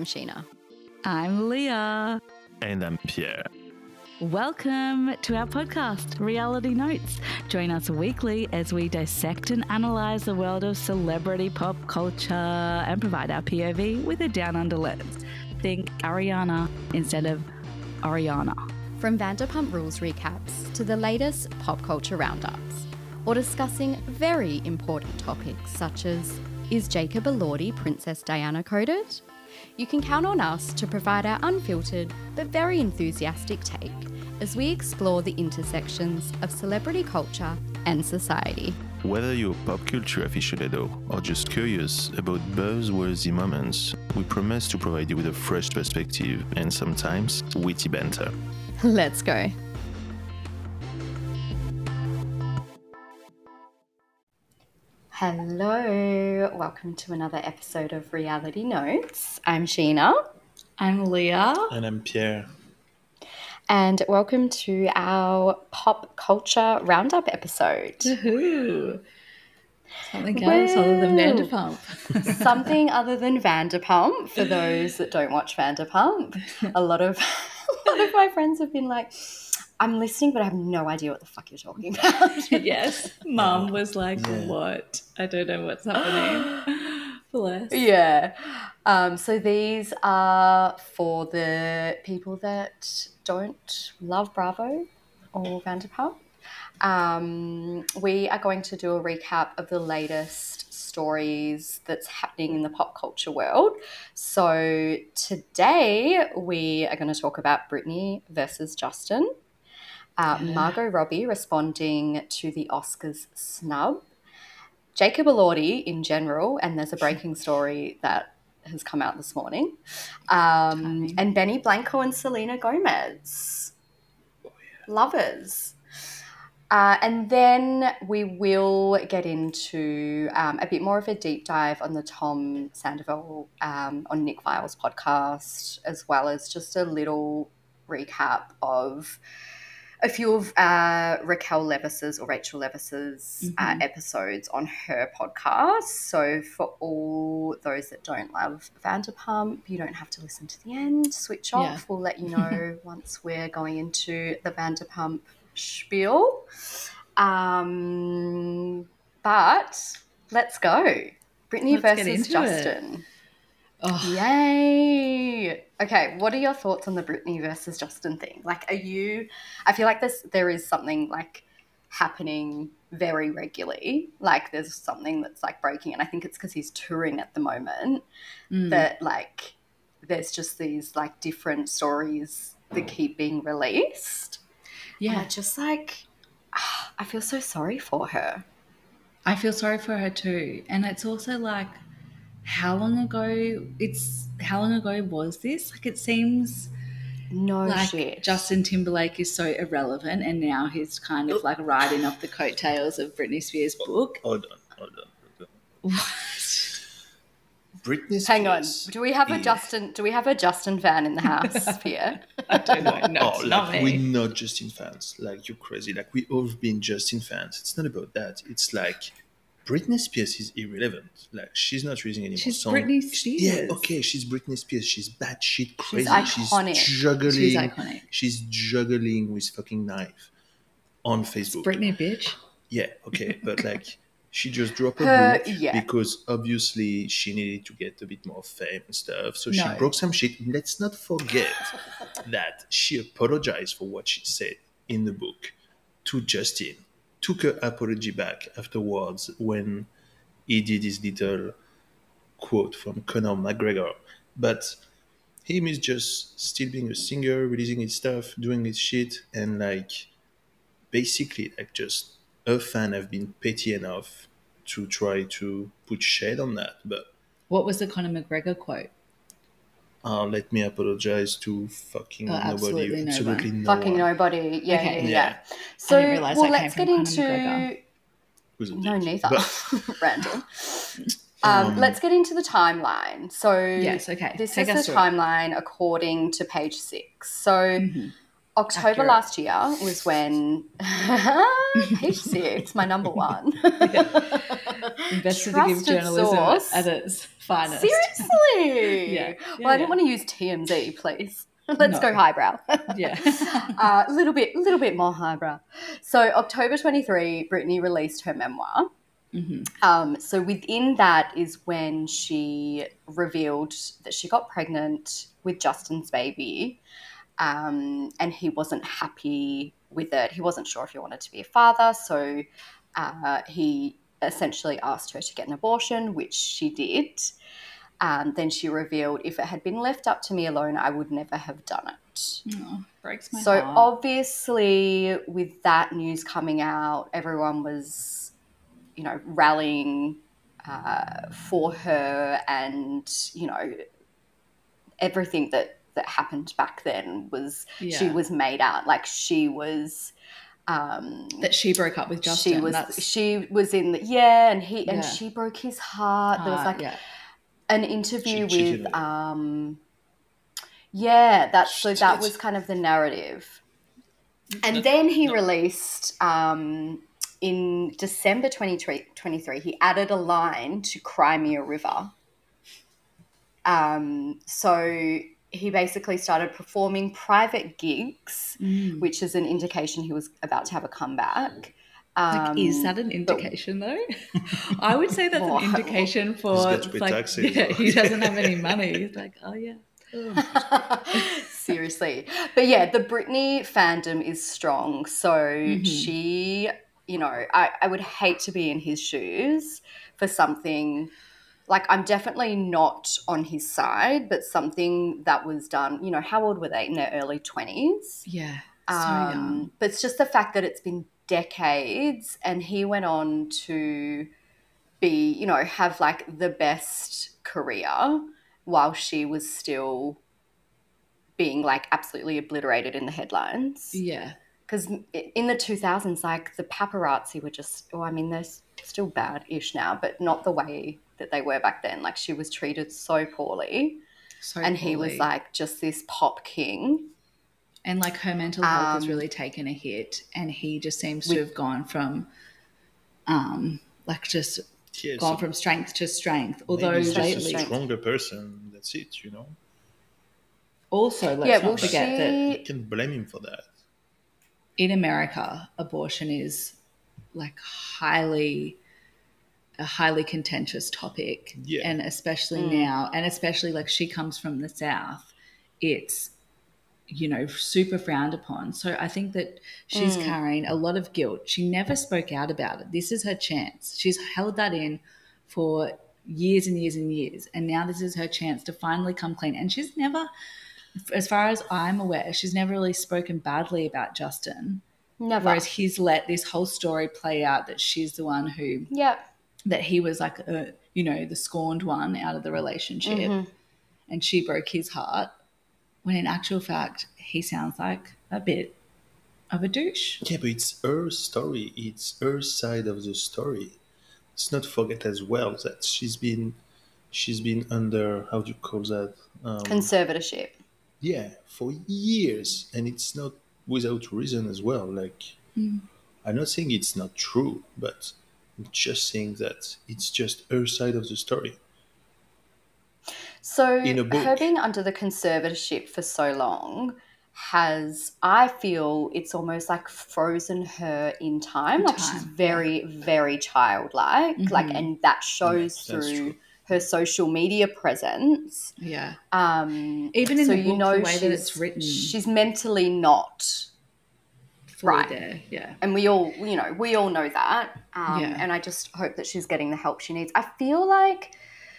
I'm Sheena. I'm Leah. And I'm Pierre. Welcome to our podcast, Reality Notes. Join us weekly as we dissect and analyse the world of celebrity pop culture and provide our POV with a down under lens. Think Ariana instead of Ariana. From Vanderpump Rules recaps to the latest pop culture roundups, or discussing very important topics such as, is Jacob Elordi Princess Diana coded? You can count on us to provide our unfiltered but very enthusiastic take as we explore the intersections of celebrity culture and society. Whether you're a pop culture aficionado or just curious about buzzworthy moments, we promise to provide you with a fresh perspective and sometimes witty banter. Let's go. Hello, welcome to another episode of Reality Notes. I'm Sheena. I'm Leah. And I'm Pierre. And welcome to our pop culture roundup episode. Woohoo! Something else other than Vanderpump. Something other than Vanderpump, for those that don't watch Vanderpump. A lot of my friends have been like, I'm listening, but I have no idea what the fuck you're talking about. Yes. Mum was like, what? I don't know what's happening. Bless. Yeah. So these are for the people that don't love Bravo or Vanderpump. We are going to do a recap of the latest stories that's happening in the pop culture world. So today we are going to talk about Britney versus Justin. Margot Robbie responding to the Oscars snub. Jacob Elordi in general, and there's a breaking story that has come out this morning. And Benny Blanco and Selena Gomez. Lovers. And then we will get into a bit more of a deep dive on the Tom Sandoval on Nick Viall's podcast, as well as just a little recap of a few of Rachel Levis's episodes on her podcast. So for all those that don't love Vanderpump, you don't have to listen to the end. Switch off. Yeah. We'll let you know once we're going into the Vanderpump spiel. But let's go. Britney versus Justin. Oh. Yay. Okay, what are your thoughts on the Britney versus Justin thing? Like, I feel like there is something like happening very regularly. Like there's something that's like breaking, and I think it's because he's touring at the moment that like there's just these like different stories that keep being released. Yeah. And I just like, I feel so sorry for her. I feel sorry for her too. And it's also like, how long ago was this? Like it seems shit. Justin Timberlake is so irrelevant, and now he's kind of like riding off the coattails of Britney Spears' book. Hold on. What? Britney Spears. Hang on. Do we have a Justin fan in the house, Pierre? I don't know. No, not me. We're not Justin fans. Like you're crazy. Like we all been Justin fans. It's not about that. It's like Britney Spears is irrelevant. Like she's not releasing any more songs. She's Britney Spears. Yeah, okay, she's Britney Spears. She's batshit crazy. She's iconic. She's iconic. She's juggling with fucking knife on Facebook. It's Britney, bitch. Yeah, okay, but like she just dropped a book because obviously she needed to get a bit more fame and stuff. So she broke some shit. Let's not forget that she apologized for what she said in the book to Justin. Took her apology back afterwards when he did his little quote from Conor McGregor. But him is just still being a singer, releasing his stuff, doing his shit, and like basically like just a fan have been petty enough to try to put shade on that. But what was the Conor McGregor quote? Let me apologize to fucking nobody. Absolutely no fucking one. Nobody. Yeah, okay. Yeah. So, I didn't realise that let's came get from into. No, neither. But... Random. Let's get into the timeline. So, yes, okay. This is the timeline according to page 6. So, October accurate. last year was when page 6, my number one. Investigative journalism at its finest. Seriously? Yeah. Well, I didn't want to use TMZ, please. Let's go highbrow. Yeah. A little bit more highbrow. So October 23, Britney released her memoir. Mm-hmm. So within that is when she revealed that she got pregnant with Justin's baby, and he wasn't happy with it. He wasn't sure if he wanted to be a father, so he essentially asked her to get an abortion, which she did. Then she revealed, if it had been left up to me alone, I would never have done it. Oh, breaks my so heart. Obviously, with that news coming out, everyone was, rallying for her, and, everything that happened back then was she was made out like she was that she broke up with Justin. She was in the and she broke his heart. There was an interview with that was kind of the narrative. And then he released in December 2023 he added a line to Cry Me a River. So he basically started performing private gigs, which is an indication he was about to have a comeback. Is that an indication though? I would say that's an indication for he doesn't have any money. He's like, oh yeah. Seriously. But yeah, the Britney fandom is strong. So she, I would hate to be in his shoes for something. Like, I'm definitely not on his side, but something that was done, how old were they? In their early 20s? Yeah, so young. But it's just the fact that it's been decades, and he went on to be, have, like, the best career while she was still being, like, absolutely obliterated in the headlines. Yeah. Because in the 2000s, like, the paparazzi were just, they're still bad-ish now, but not the way that they were back then. Like, she was treated so poorly. He was, like, just this pop king. And, like, her mental health has really taken a hit, and he just seems to have gone from, from strength to strength. Although he's lately, just a stronger person. That's it, Also, let's not forget that you can blame him for that. In America, abortion is like a highly contentious topic, and especially now, and especially like she comes from the South, it's super frowned upon. So I think that she's carrying a lot of guilt. She never spoke out about it. This is her chance. She's held that in for years and years and years, and now this is her chance to finally come clean. And she's never, as far as I'm aware, she's never really spoken badly about Justin. Never. Whereas he's let this whole story play out that she's the one who, that he was like, the scorned one out of the relationship, and she broke his heart. When in actual fact, he sounds like a bit of a douche. Yeah, but it's her story. It's her side of the story. Let's not forget as well that she's been under, how do you call that? Conservatorship. Yeah, for years. And it's not without reason as well. Like, I'm not saying it's not true, but I'm just saying that it's just her side of the story. So her being under the conservatorship for so long I feel it's almost like frozen her in time. She's very, very childlike. And that shows through her social media presence. Yeah. Even in the book, the way that it's written. She's mentally not right there. Yeah. And we all know that. And I just hope that she's getting the help she needs. I feel like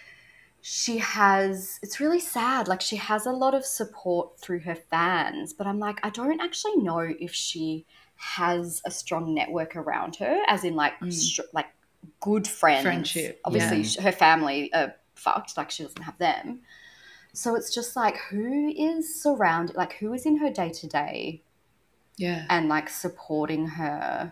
it's really sad. Like, she has a lot of support through her fans, but I'm like, I don't actually know if she has a strong network around her, as in like good friendship. Obviously, her family are fucked. Like, she doesn't have them. So it's just like, who is surrounded? Like, who is in her day to day? Yeah, and like supporting her.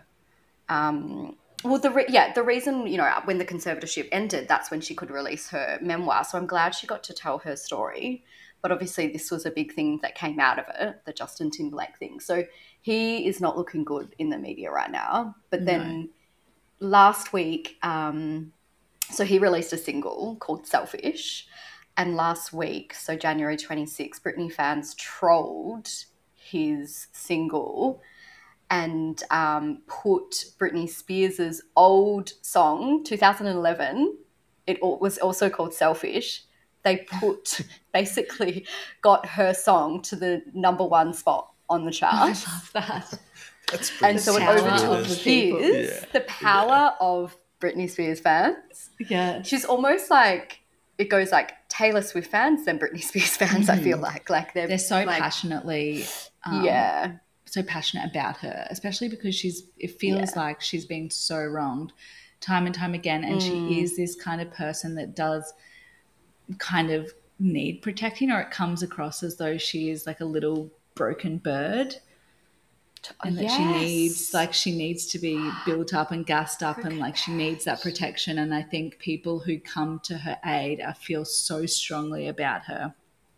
The reason, when the conservatorship ended, that's when she could release her memoir. So I'm glad she got to tell her story. But obviously this was a big thing that came out of it, the Justin Timberlake thing. So he is not looking good in the media right now. But then last week, so he released a single called Selfish. And last week, so January 26th, Britney fans trolled his single and put Britney Spears' old song, 2011, it was also called Selfish. They basically got her song to the number 1 spot on the chart. I love that. That's pretty and so it ridiculous. overtook the power of Britney Spears fans. Yeah. She's almost like, it goes like Taylor Swift fans then Britney Spears fans, I feel like. Like they're so like, passionately so passionate about her, especially because it feels like she's been so wronged time and time again, and she is this kind of person that does kind of need protecting, or it comes across as though she is like a little broken bird, and that she needs to be built up and gassed up, and like she needs that protection. And I think people who come to her aid feel so strongly about her.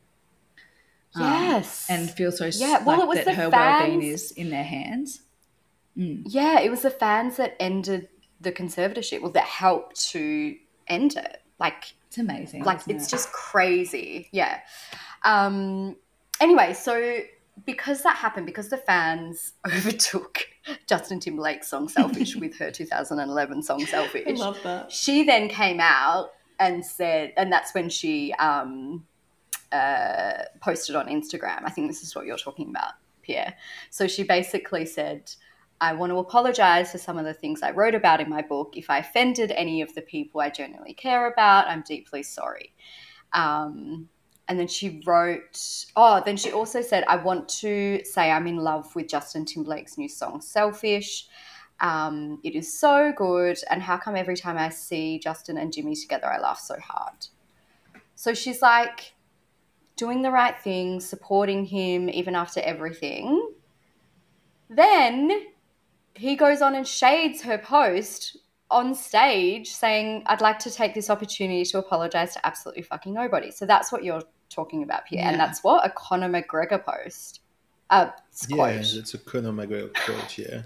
And feel so that her well-being is in their hands. Yeah, it was the fans that ended the conservatorship, or that helped to end it. Like, it's amazing. Like, it's just crazy. Yeah. Anyway, so because that happened, because the fans overtook Justin Timberlake's song Selfish with her 2011 song Selfish. I love that. She then came out and said, and that's when she posted on Instagram. I think this is what you're talking about, Pierre. So she basically said, I want to apologize for some of the things I wrote about in my book. If I offended any of the people I genuinely care about, I'm deeply sorry. And then she wrote, then she also said, I want to say I'm in love with Justin Timberlake's new song, Selfish. It is so good. And how come every time I see Justin and Jimmy together, I laugh so hard? So she's like doing the right thing, supporting him even after everything. Then he goes on and shades her post on stage saying, I'd like to take this opportunity to apologize to absolutely fucking nobody. So that's what you're talking about, Pierre. Yeah. And that's what a Conor McGregor post. Quote. Yeah, it's a Conor McGregor quote, yeah.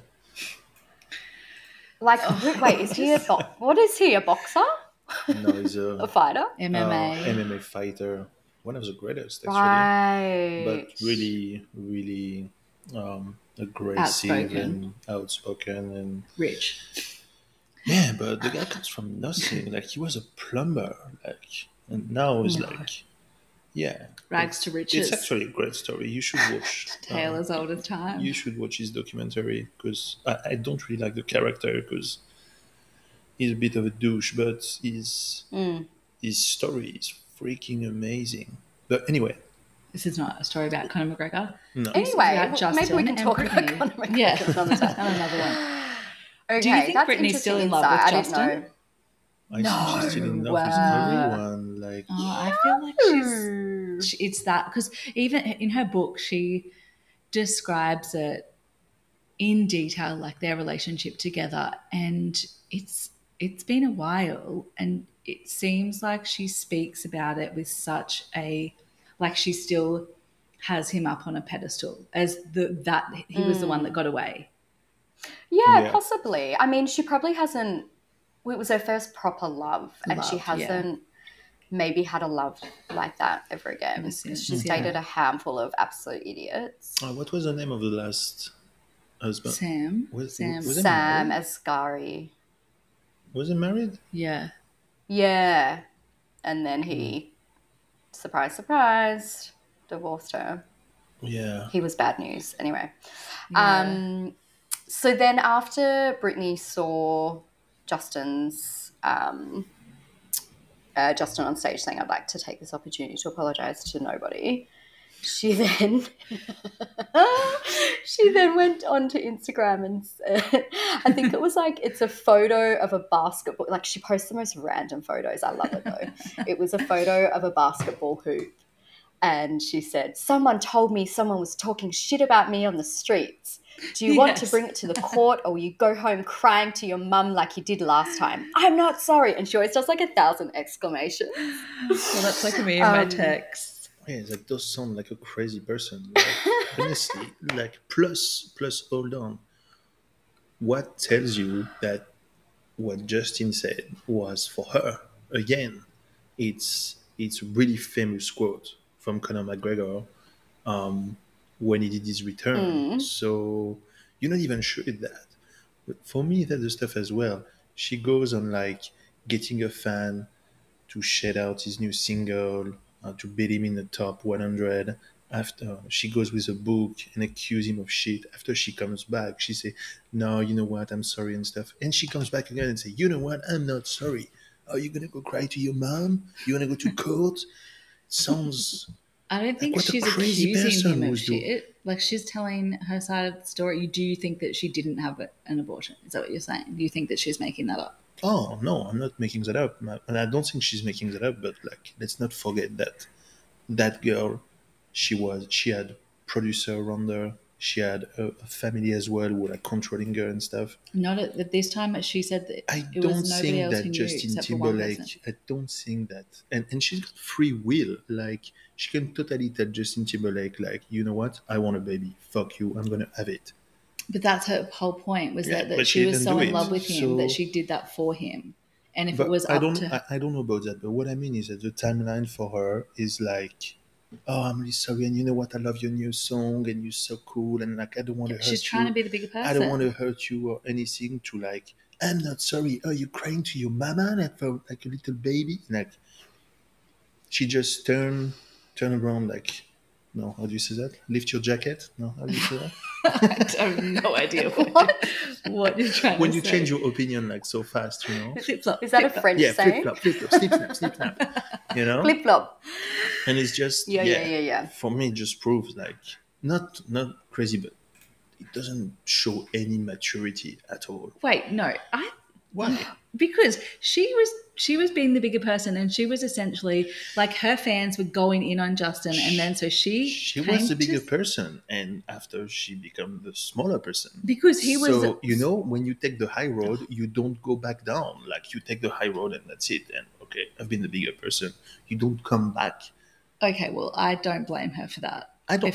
Like, wait, is he what is he, a boxer? No, he's a fighter? MMA fighter. One of the greatest, actually. Right. But really, really aggressive and outspoken and rich. Yeah, but the guy comes from nothing. Like, he was a plumber, and now he's rags to riches. It's actually a great story. You should watch. Tale as old as time. You should watch his documentary, because I don't really like the character, because he's a bit of a douche, but his story is freaking amazing. But anyway. This is not a story about Conor McGregor. No. Anyway, maybe we can talk about Conor McGregor another one. Okay, do you think Britney's still in love with Justin? I think she's still in love with everyone. Like, I feel like it's that, because even in her book, she describes it in detail, like their relationship together, and it's been a while, and it seems like she speaks about it with such a, like, she still has him up on a pedestal as that he was the one that got away. Yeah, possibly. I mean, she probably hasn't. It was her first proper love, and she hasn't maybe had a love like that ever again. She's dated a handful of absolute idiots. What was the name of the last husband? Sam. Sam Asghari. Was he married? Yeah. Yeah. And then he, surprise, surprise, divorced her. Yeah. He was bad news. Anyway. Yeah. So then after Britney saw Justin on stage saying, I'd like to take this opportunity to apologise to nobody, she then went onto Instagram and said, I think it was like, it's a photo of a basketball. Like, she posts the most random photos. I love it though. It was a photo of a basketball hoop. And she said, someone told me someone was talking shit about me on the streets. Do you want to bring it to the court, or will you go home crying to your mum like you did last time? I'm not sorry. And she always does like 1,000 exclamations. Well, that's like me in my texts. Yeah, that does sound like a crazy person. Like, honestly, like plus, hold on. What tells you that what Justin said was for her? Again, it's really famous quote from Conor McGregor when he did his return. So you're not even sure it's that. But for me, that's the stuff as well. She goes on like getting a fan to shout out his new single, to beat him in the top 100. After she goes with a book and accuse him of shit. After she comes back, she say, "No, you know what? I'm sorry and stuff." And she comes back again and say, "You know what? I'm not sorry. Are you gonna go cry to your mom? You wanna go to court?" Sounds I don't think like she's accusing him of shit. Like, she's telling her side of the story. Do you think that she didn't have an abortion? Is that what you're saying? Do you think that she's making that up? Oh no, I'm not making that up, and I don't think she's making that up. But like, let's not forget that that girl, she had producer around her. She had a family as well who were like controlling her and stuff. Not at this time. She said that I it don't was nobody think else that who knew Justin except for one Timberlake. person. I don't think that, and she's got free will. Like she can totally tell Justin Timberlake, like, you know what, I want a baby. Fuck you, I'm gonna have it. But that's her whole point, was that she was so in love with him that she did that for him. And if it was I don't know about that. But what I mean is that the timeline for her is like, "Oh, I'm really sorry, and you know what? I love your new song, and you're so cool, and like I don't want to hurt you. She's trying to be the bigger person. I don't want to hurt you or anything." To like, "I'm not sorry. Oh, you're crying to your mama like for like a little baby." Like, she just turn around like, no, how do you say that? Lift your jacket? No, how do you say that? I have no idea what you're trying to say. When you change your opinion like so fast, you know. Flip-flop. Is that a French saying? Yeah, flip-flop, snip, snap, you know? Flip-flop. And it's just, yeah. For me, it just proves like, not crazy, but it doesn't show any maturity at all. Wait, no. Why? Because she was being the bigger person, and she was essentially like, her fans were going in on Justin, and then so she was the bigger person, and after she became the smaller person, because he was. So you know, when you take the high road, you don't go back down. Like you take the high road and that's it. And okay, I've been the bigger person. You don't come back. Okay, well, I don't blame her for that. I don't.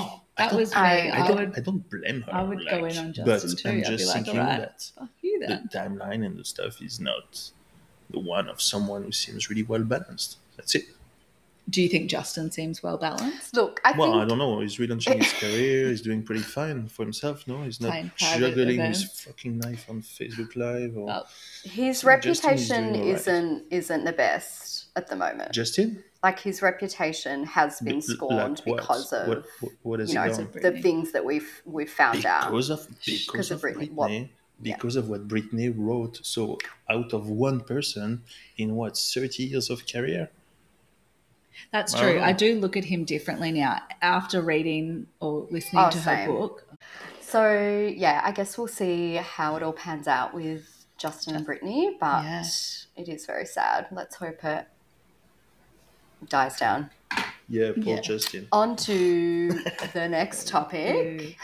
I don't blame her. I would go in on Justin too. I'm just thinking that fuck you then. The timeline and the stuff is not the one of someone who seems really well balanced. That's it. Do you think Justin seems well balanced? Look, I don't know. He's relaunching his career. He's doing pretty fine for himself. No, he's not juggling his fucking knife on Facebook Live. Or his reputation isn't the best at the moment. Justin? Like, his reputation has been scorned because of what has the things that we've found out because of Britney. Because of what Britney wrote. So out of one person in 30 years of career. That's true. I do look at him differently now after reading or listening to her book. So yeah, I guess we'll see how it all pans out with Justin and Britney, but it is very sad. Let's hope it dies down. Yeah, poor Justin. On to the next topic.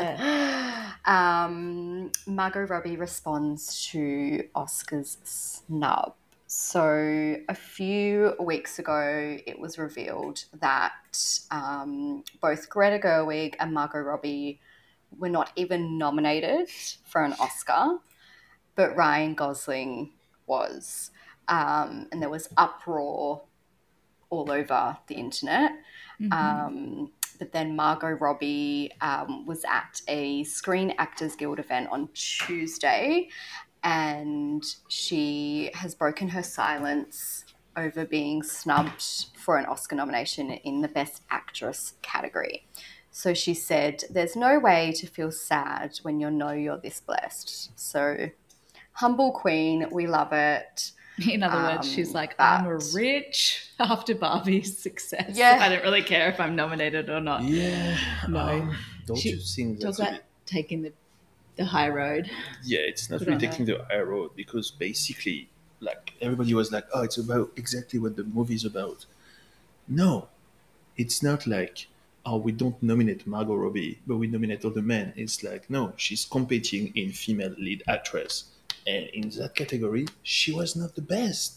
Margot Robbie responds to Oscar's snub. So a few weeks ago, it was revealed that both Greta Gerwig and Margot Robbie were not even nominated for an Oscar, but Ryan Gosling was. And there was uproar all over the internet. Mm-hmm. But then Margot Robbie was at a Screen Actors Guild event on Tuesday, and she has broken her silence over being snubbed for an Oscar nomination in the Best Actress category. So she said, "There's no way to feel sad when you know you're this blessed." So humble queen, we love it. In other words, she's like, I'm rich after Barbie's success. Yeah. I don't really care if I'm nominated or not. Yeah. No. Don't you think that's talk about taking the high road? Yeah, it's not really taking the high road, because basically, like, everybody was like, oh, it's about exactly what the movie's about. No, it's not like, oh, we don't nominate Margot Robbie, but we nominate other men. It's like, no, she's competing in female lead actress. And in that category, she was not the best.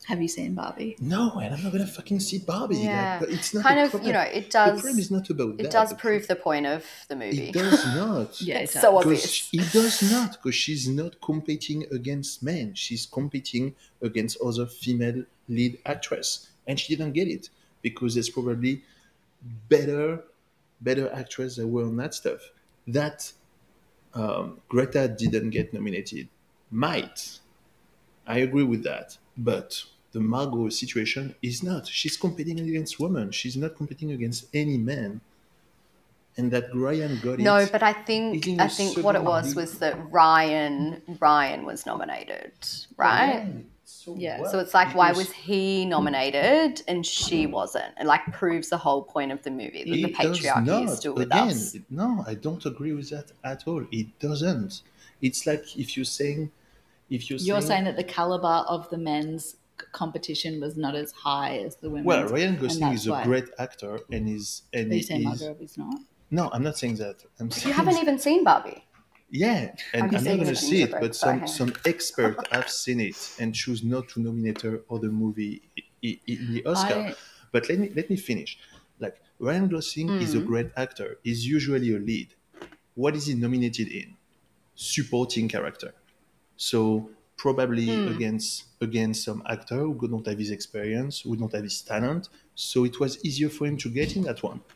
Have you seen Barbie? No, and I'm not gonna fucking see Barbie. Yeah, but it's not kind a of. problem. You know, it does. The problem is not about that. It does prove the point of the movie. It does not. Yeah, it's so Because obvious. it does not, because she's not competing against men. She's competing against other female lead actress, and she didn't get it because there's probably better actress that were on that stuff. That Greta didn't get nominated. Might. I agree with that. But the Margot situation is not. She's competing against women. She's not competing against any man. And that Ryan got it. No, but I think what it was that Ryan was nominated, right? So it's like, why was he nominated and she wasn't? It like proves the whole point of the movie, that the patriarchy is still with us. No, I don't agree with that at all. It doesn't. It's like if you're saying that the caliber of the men's competition was not as high as the women's. Well, Ryan Gosling is a great actor, and Are you saying Margot Robbie's not? No, I'm not saying that. You haven't even seen Barbie. Yeah, and I'm not going to see it, but some expert have seen it and choose not to nominate her or the movie in the Oscar. But let me finish. Like, Ryan Gosling is a great actor. He's usually a lead. What is he nominated in? Supporting character. So probably against some actor who don't have his experience, who don't have his talent. So it was easier for him to get in that one.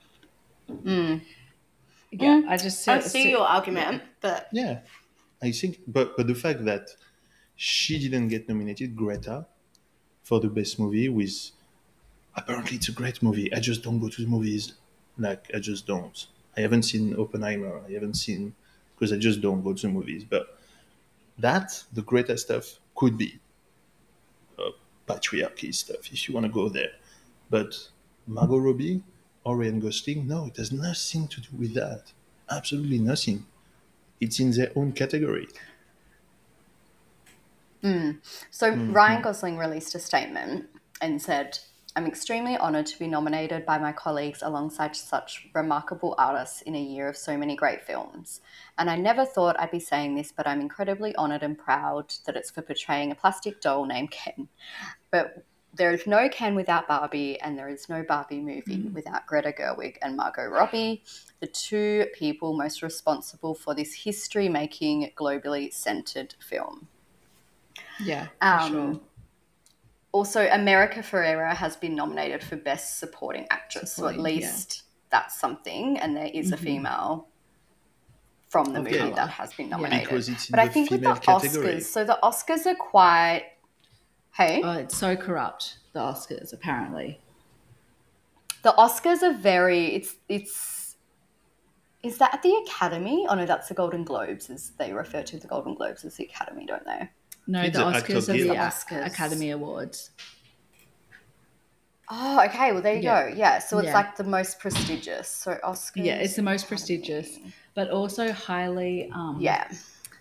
Yeah, I see your argument, but yeah, I think, but the fact that she didn't get nominated, Greta, for the best movie, with apparently it's a great movie. I just don't go to the movies, like I just don't. I haven't seen Oppenheimer. Because I just don't go to the movies. But that the Greta stuff could be patriarchy stuff if you want to go there, but Margot Robbie or Ryan Gosling, no, it has nothing to do with that. Absolutely nothing. It's in their own category. So Ryan Gosling released a statement and said, "I'm extremely honoured to be nominated by my colleagues alongside such remarkable artists in a year of so many great films. And I never thought I'd be saying this, but I'm incredibly honoured and proud that it's for portraying a plastic doll named Ken. But there is no Ken without Barbie, and there is no Barbie movie without Greta Gerwig and Margot Robbie, the two people most responsible for this history-making, globally centered film." Yeah, sure. Also, America Ferrera has been nominated for Best Supporting Actress, so at least that's something, and there is a female from the movie that has been nominated. Because it's in but I think with the category. Oscars, so the Oscars are quite... Hey? Oh, it's so corrupt, the Oscars, apparently. The Oscars are very... It's Is that the Academy? Oh, no, that's the Golden Globes. They refer to the Golden Globes as the Academy, don't they? No, It's the the Oscars Actor are the Guild. Academy Awards. Oh, okay. Well, there you go. Yeah. So it's Yeah. like the most prestigious. So Oscars. Yeah, it's the most Academy. prestigious, but also highly... Yeah.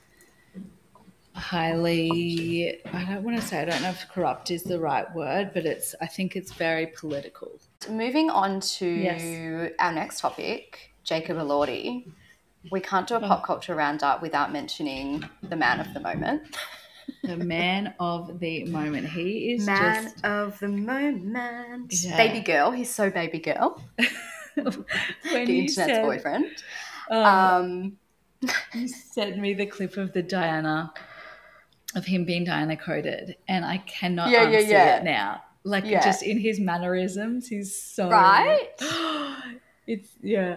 highly, I don't want to say, I don't know if corrupt is the right word, but I think it's very political. Moving on to our next topic, Jacob Elordi. We can't do a pop culture roundup without mentioning the man of the moment. The man of the moment. He is Man of the moment. Yeah. Baby girl. He's so baby girl. when The you internet's said, boyfriend. you sent me the clip of of him being Diana coded, and I cannot unsee it now. Like just in his mannerisms, he's so Right? It's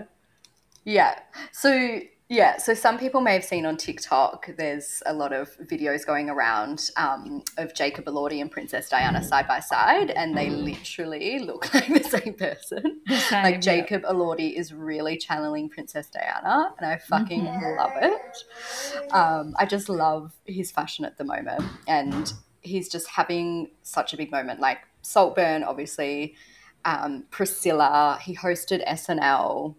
So some people may have seen on TikTok, there's a lot of videos going around of Jacob Elordi and Princess Diana side by side, and they literally look like the same person. Like Jacob Elordi is really channeling Princess Diana, and I fucking love it. I just love his fashion at the moment, and he's just having such a big moment. Like Saltburn, obviously, Priscilla, he hosted SNL.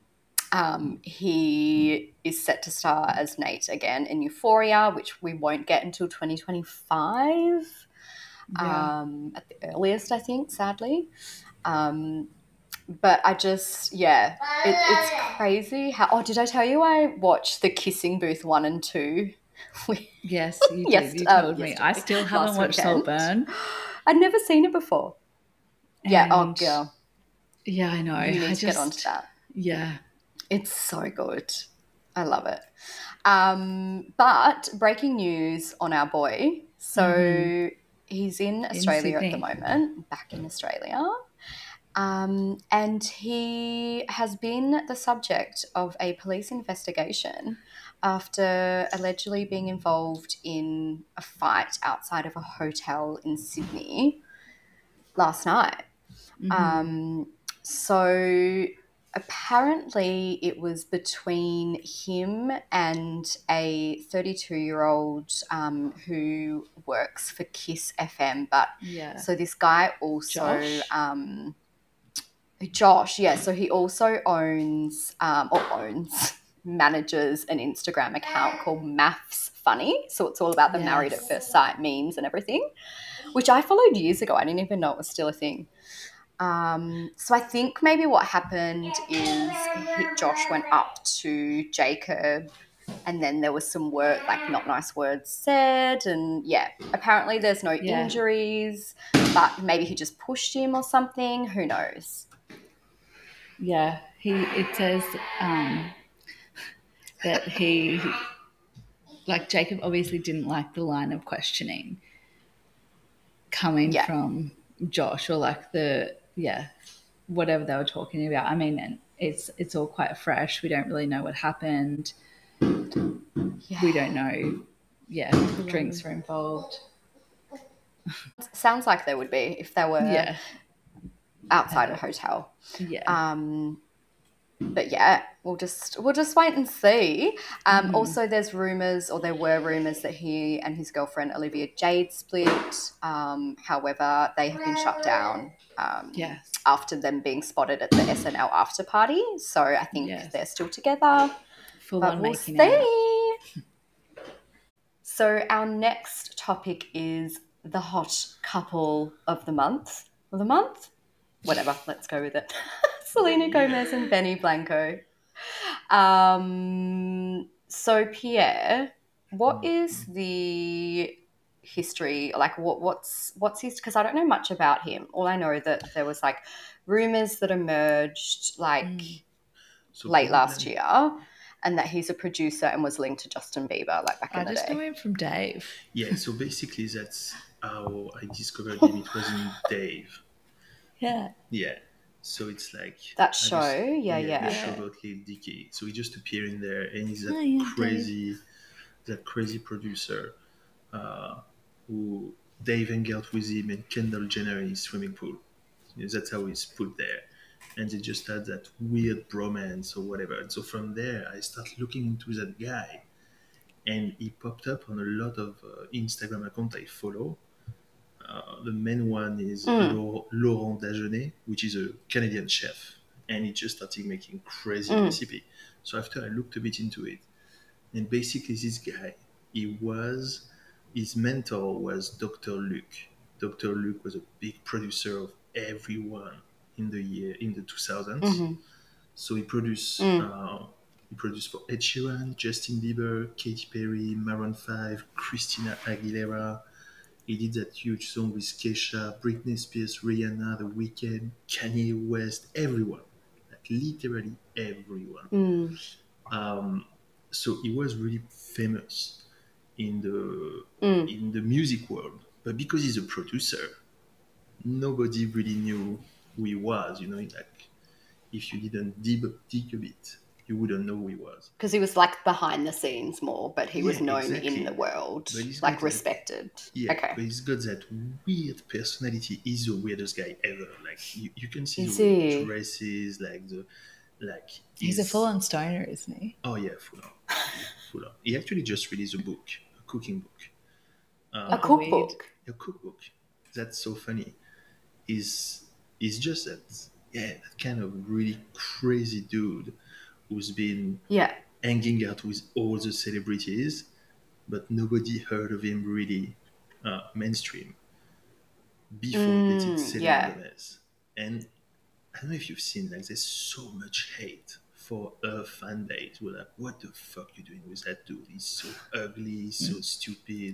He is set to star as Nate again in Euphoria, which we won't get until 2025 at the earliest, I think, sadly. But I just, it's crazy how... Oh, did I tell you I watched The Kissing Booth 1 and 2 Yes, you did. You told me. I still haven't watched Saltburn. I'd never seen it before. Yeah. Oh, girl. Yeah, I know. You need to get onto that. Yeah. It's so good. I love it. But breaking news on our boy. So he's in Australia at the moment, back in Australia. And he has been the subject of a police investigation after allegedly being involved in a fight outside of a hotel in Sydney last night. So apparently it was between him and a 32-year-old who works for Kiss FM. But so this guy also... Josh, yeah. So he also manages an Instagram account called Maths Funny. So it's all about the Married at First Sight memes and everything, which I followed years ago. I didn't even know it was still a thing. So I think maybe what happened is Josh went up to Jacob, and then there was some not nice words said, and apparently there's no injuries, but maybe he just pushed him or something. Who knows? Yeah, it says that Jacob obviously didn't like the line of questioning coming from Josh, or whatever they were talking about. I mean, it's all quite fresh. We don't really know what happened. We don't know. Drinks were involved. Sounds like there would be if they were outside a hotel. But we'll just wait and see. Also, there were rumours that he and his girlfriend Olivia Jade split. However, they have been shut down after them being spotted at the SNL after party. So I think they're still together. We'll see. So our next topic is the hot couple of the month. Of the month? Whatever, let's go with it. Selena Gomez and Benny Blanco. So Pierre, what is the history? Like, what's his? Because I don't know much about him. All I know that there was rumors that emerged late last year, and that he's a producer and was linked to Justin Bieber back in the day. I just know him from Dave. Yeah, so basically that's how I discovered him. It was in Dave. Yeah. Yeah. So it's that show, the show about Lil Dicky. So he just appeared in there, and he's that crazy producer who Dave hung out with him and Kendall Jenner in his swimming pool. That's how he's put there, and they just had that weird bromance or whatever. And so from there, I started looking into that guy, and he popped up on a lot of Instagram accounts I follow. The main one is Laurent Dagenet, which is a Canadian chef, and he just started making crazy recipe. So after I looked a bit into it, and basically this guy, his mentor was Dr. Luke. Dr. Luke was a big producer of everyone in the 2000s. Mm-hmm. So he produced for Ed Sheeran, Justin Bieber, Katy Perry, Maroon 5, Christina Aguilera. He did that huge song with Kesha, Britney Spears, Rihanna, The Weeknd, Kanye West, everyone. Literally everyone. So he was really famous in the music world. But because he's a producer, nobody really knew who he was. If you didn't dig a bit, you wouldn't know who he was. Because he was behind the scenes more, but he was known in the world, respected. But he's got that weird personality. He's the weirdest guy ever. You can see the dresses, he's a full-on stoner, isn't he? Oh yeah, full on. He actually just released a book, a cooking book. A cookbook. A cookbook. That's so funny. He's just that kind of really crazy dude who's been hanging out with all the celebrities, but nobody heard of him really mainstream before they did Selena Gomez. And I don't know if you've seen, there's so much hate for a fan base. We're like, what the fuck you doing with that dude? He's so ugly, he's so stupid,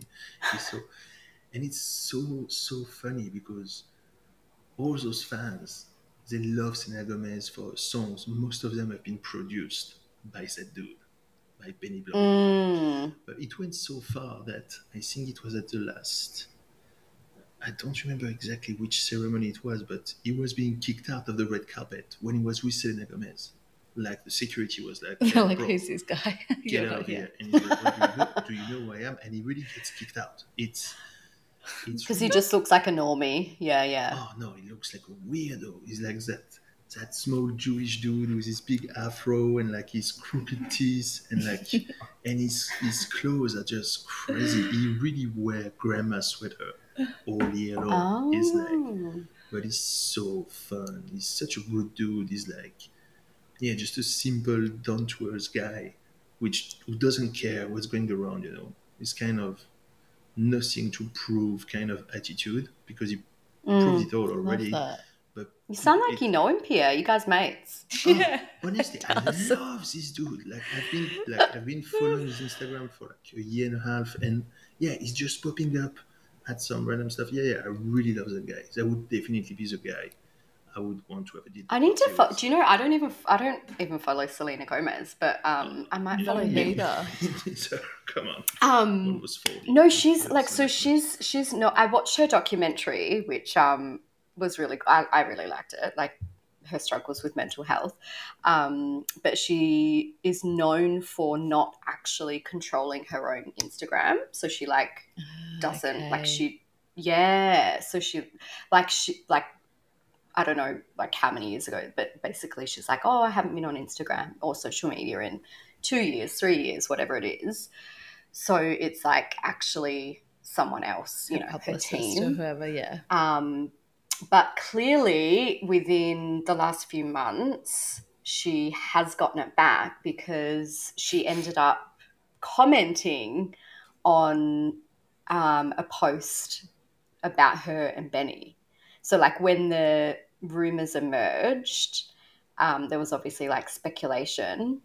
and it's so funny because all those fans, they love Selena Gomez for songs. Most of them have been produced by that dude, by Benny Blanco. But it went so far that I think it was at the last, I don't remember exactly which ceremony it was, but he was being kicked out of the red carpet when he was with Selena Gomez. Like the security was like, like, who's this guy? Get out of here. And he's like, oh, do you know who I am? And he really gets kicked out. It's because he just looks like a normie. Yeah. Oh no, he looks like a weirdo. He's like that small Jewish dude with his big afro and like his crooked teeth and like and his clothes are just crazy. He really wear grandma sweater all year long. He's like, but he's so fun. He's such a good dude. He's like, yeah, just a simple, down-to-earth guy, who doesn't care what's going around. He's kind of nothing to prove kind of attitude because he proved it all already. But you sound like you know him, Pierre. You guys mates. Honestly, I love this dude. Like I've been following his Instagram for like a year and a half, and yeah, he's just popping up at some random stuff. Yeah, I really love that guy. That would definitely be the guy I would want to have a deal. I need to do you know? I don't even follow Selena Gomez, but I might follow him. Either. So, come on. No, she's like she's no. I watched her documentary, which was really. I really liked it. Like her struggles with mental health, but she is known for not actually controlling her own Instagram. So she doesn't like she. Yeah, so she I don't know like how many years ago, but basically she's like, oh, I haven't been on Instagram or social media in 2 years, 3 years, whatever it is. So it's like actually someone else, her team. Or whoever, yeah. But clearly within the last few months, she has gotten it back because she ended up commenting on a post about her and Benny. So like when the rumors emerged, there was obviously like speculation.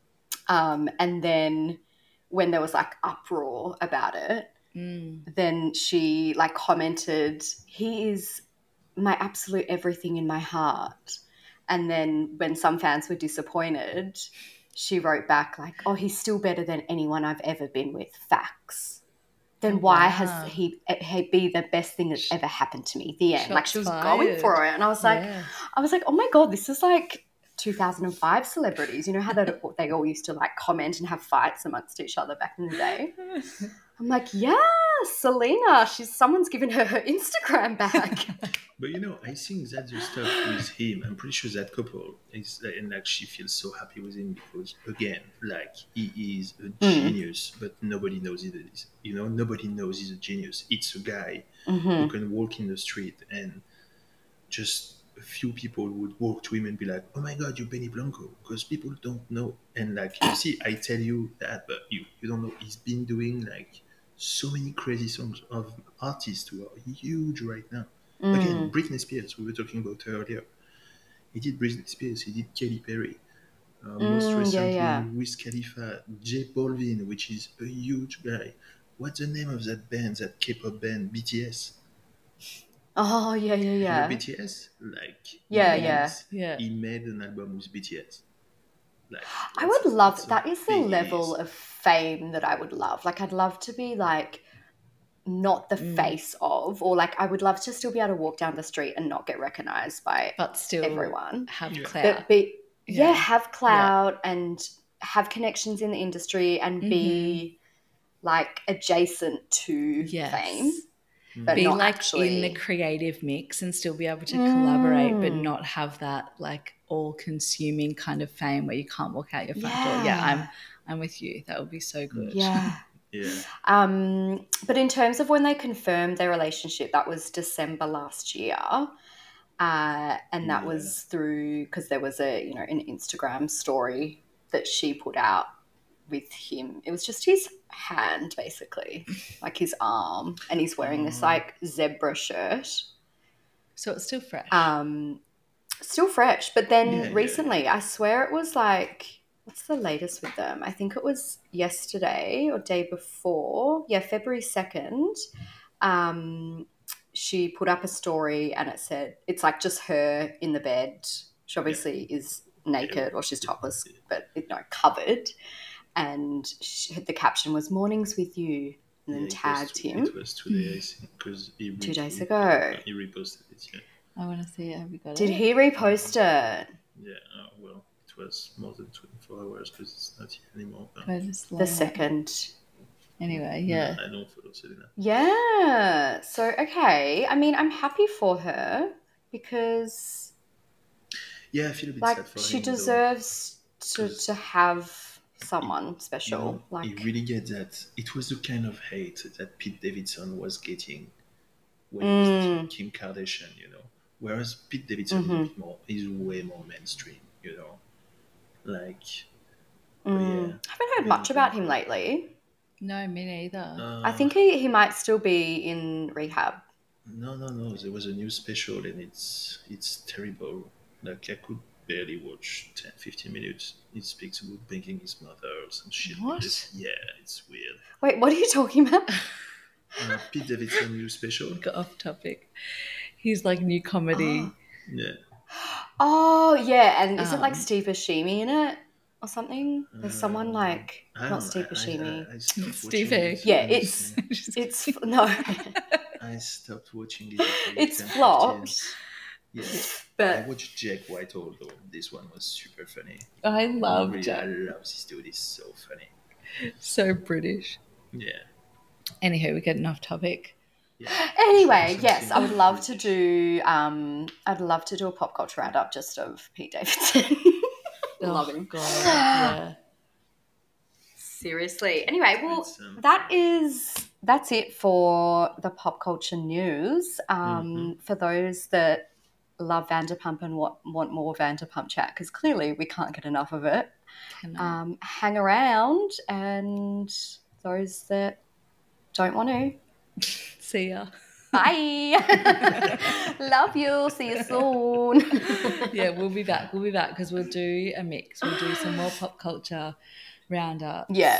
And then when there was like uproar about it, then she like commented, he is my absolute everything in my heart. And then when some fans were disappointed, she wrote back like, oh, he's still better than anyone I've ever been with. Facts. Then why has he be the best thing that's ever happened to me? The end. Shots like she was fired. Going for it. And I was like, oh my God, this is like 2005 celebrities. You know how they all used to like comment and have fights amongst each other back in the day? I'm like, yeah, Selena, someone's given her Instagram back. But I think that's the stuff with him. I'm pretty sure that couple is, and like she feels so happy with him because again, like he is a genius, but nobody knows it is. Nobody knows he's a genius. It's a guy who can walk in the street and just a few people would walk to him and be like, oh my God, you're Benny Blanco, because people don't know. And like, you see, I tell you that, but you don't know. He's been doing like so many crazy songs of artists who are huge right now. Again, Britney Spears, we were talking about her earlier. He did Britney Spears, he did Katy Perry. Most recently, Wiz Khalifa, J Balvin, which is a huge guy. What's the name of that band, that K-pop band, BTS? Oh, yeah. You know BTS? Like, he made an album with BTS. Like, I would love, that is the level of fame that I would love. Like, I'd love to be like, not the face of, or like I would love to still be able to walk down the street and not get recognized by but still everyone. Have clout. But have clout and have connections in the industry and be like adjacent to fame. But be not like actually in the creative mix and still be able to collaborate, but not have that like all-consuming kind of fame where you can't walk out your front door. Yeah, I'm with you. That would be so good. Yeah. But in terms of when they confirmed their relationship, that was December last year, and that was through because there was an Instagram story that she put out with him. It was just his hand, basically, like his arm, and he's wearing this like zebra shirt. So it's still fresh. Still fresh. But then recently, I swear it was like, what's the latest with them? I think it was yesterday or day before. Yeah, February 2nd. She put up a story and it said, it's like just her in the bed. She obviously is naked or she's topless, but covered. And the caption was "Mornings with you," and then tagged him. It was today, I think, because 2 days ago. He reposted it. Yeah. I want to see it. Have you got Did he repost it? Yeah. Well, it was more than 24 hours because it's not here anymore. The second. Anyway, yeah. No, I don't follow Selena. Yeah. So okay. I mean, I'm happy for her because. Yeah, I feel a bit sad for she him. Deserves to have someone special. You really get that. It was the kind of hate that Pete Davidson was getting when he was Kim Kardashian, Whereas Pete Davidson is way more mainstream, Like, I haven't heard much about him lately. No, me neither. I think he might still be in rehab. No. There was a new special and it's terrible. Like, I could barely watch 10-15 minutes. He speaks about banging his mother or some shit. What? Yeah, it's weird. Wait, what are you talking about? Pete Davidson new special. Got off topic. He's like new comedy. Yeah. Oh, yeah. And isn't like Steve Buscemi in it or something? There's someone like, not Steve Buscemi. Steve. Yeah, it's no. I stopped watching it. It's flopped. Yeah, but I watched Jack Whitehall though. This one was super funny. I love Jack. I love this dude. He's so funny. So British. Yeah. Anywho, we're getting off topic. Yeah. Anyway, yes, I would love to do. I'd love to do a pop culture roundup just of Pete Davidson. Love him. God, yeah. Seriously. Anyway, well, that's it for the pop culture news. For those that love Vanderpump and want more Vanderpump chat, because clearly we can't get enough of it. Hang around, and those that don't want to, see ya. Bye. Love you. See you soon. Yeah, we'll be back because we'll do a mix. We'll do some more pop culture roundups. Yeah.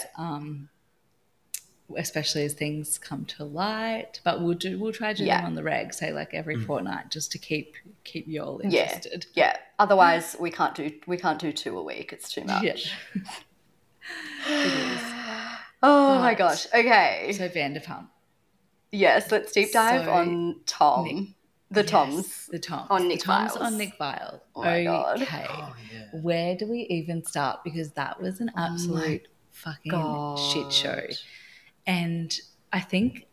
Especially as things come to light, but we'll try to do them on the reg, say like every fortnight, just to keep y'all interested. Yeah. Otherwise, we can't do 2 a week. It's too much. Yeah. It is. Oh my gosh. Okay. So Vanderpump. Yes, let's deep dive on Tom. Nick. The Toms. The Toms. On Nick Viles. On Nick Viles. Oh my God. Okay. Where do we even start? Because that was an absolute fucking shit show. And I think,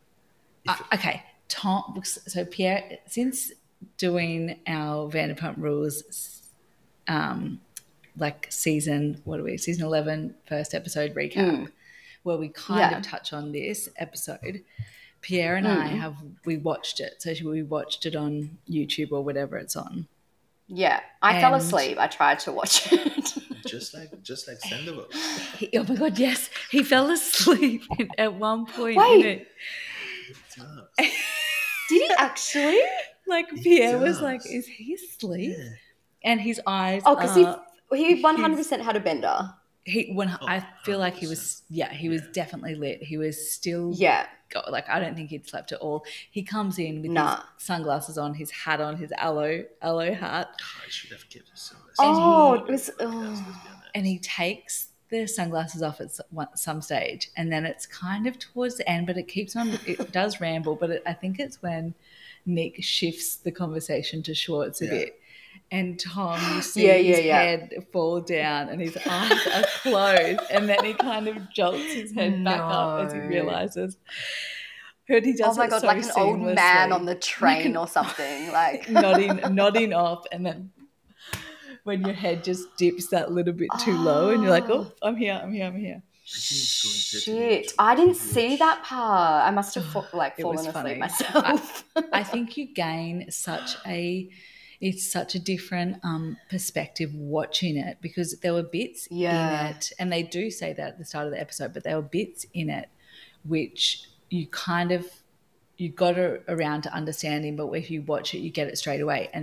Tom, so Pierre, since doing our Vanderpump Rules, like season 11, first episode recap, where we kind of touch on this episode, Pierre and we watched it. So we watched it on YouTube or whatever it's on. Yeah, I fell asleep. I tried to watch it. just like Sandoval. Oh my God, yes. He fell asleep at one point. Wait. Did he actually? Like Pierre was like, is he asleep? Yeah. And his eyes because he 100% had a bender. I feel like he was was definitely lit. He was still like I don't think he'd slept at all. He comes in with his sunglasses on, his hat on, his aloe hat. I should have kept his sunglasses. And he takes the sunglasses off at some stage, and then it's kind of towards the end, but it keeps on. It does ramble, but I think it's when Nick shifts the conversation to Schwartz a bit. And Tom, you see his head fall down and his eyes are closed, and then he kind of jolts his head back up as he realises. He does like an old man on the train or something, like nodding off, and then when your head just dips that little bit too low, and you're like, "Oh, I'm here." Shit, I didn't see that part. I must have fallen asleep myself. I think you gain it's such a different perspective watching it, because there were bits in it, and they do say that at the start of the episode, but there were bits in it which you got around to understanding, but if you watch it, you get it straight away. And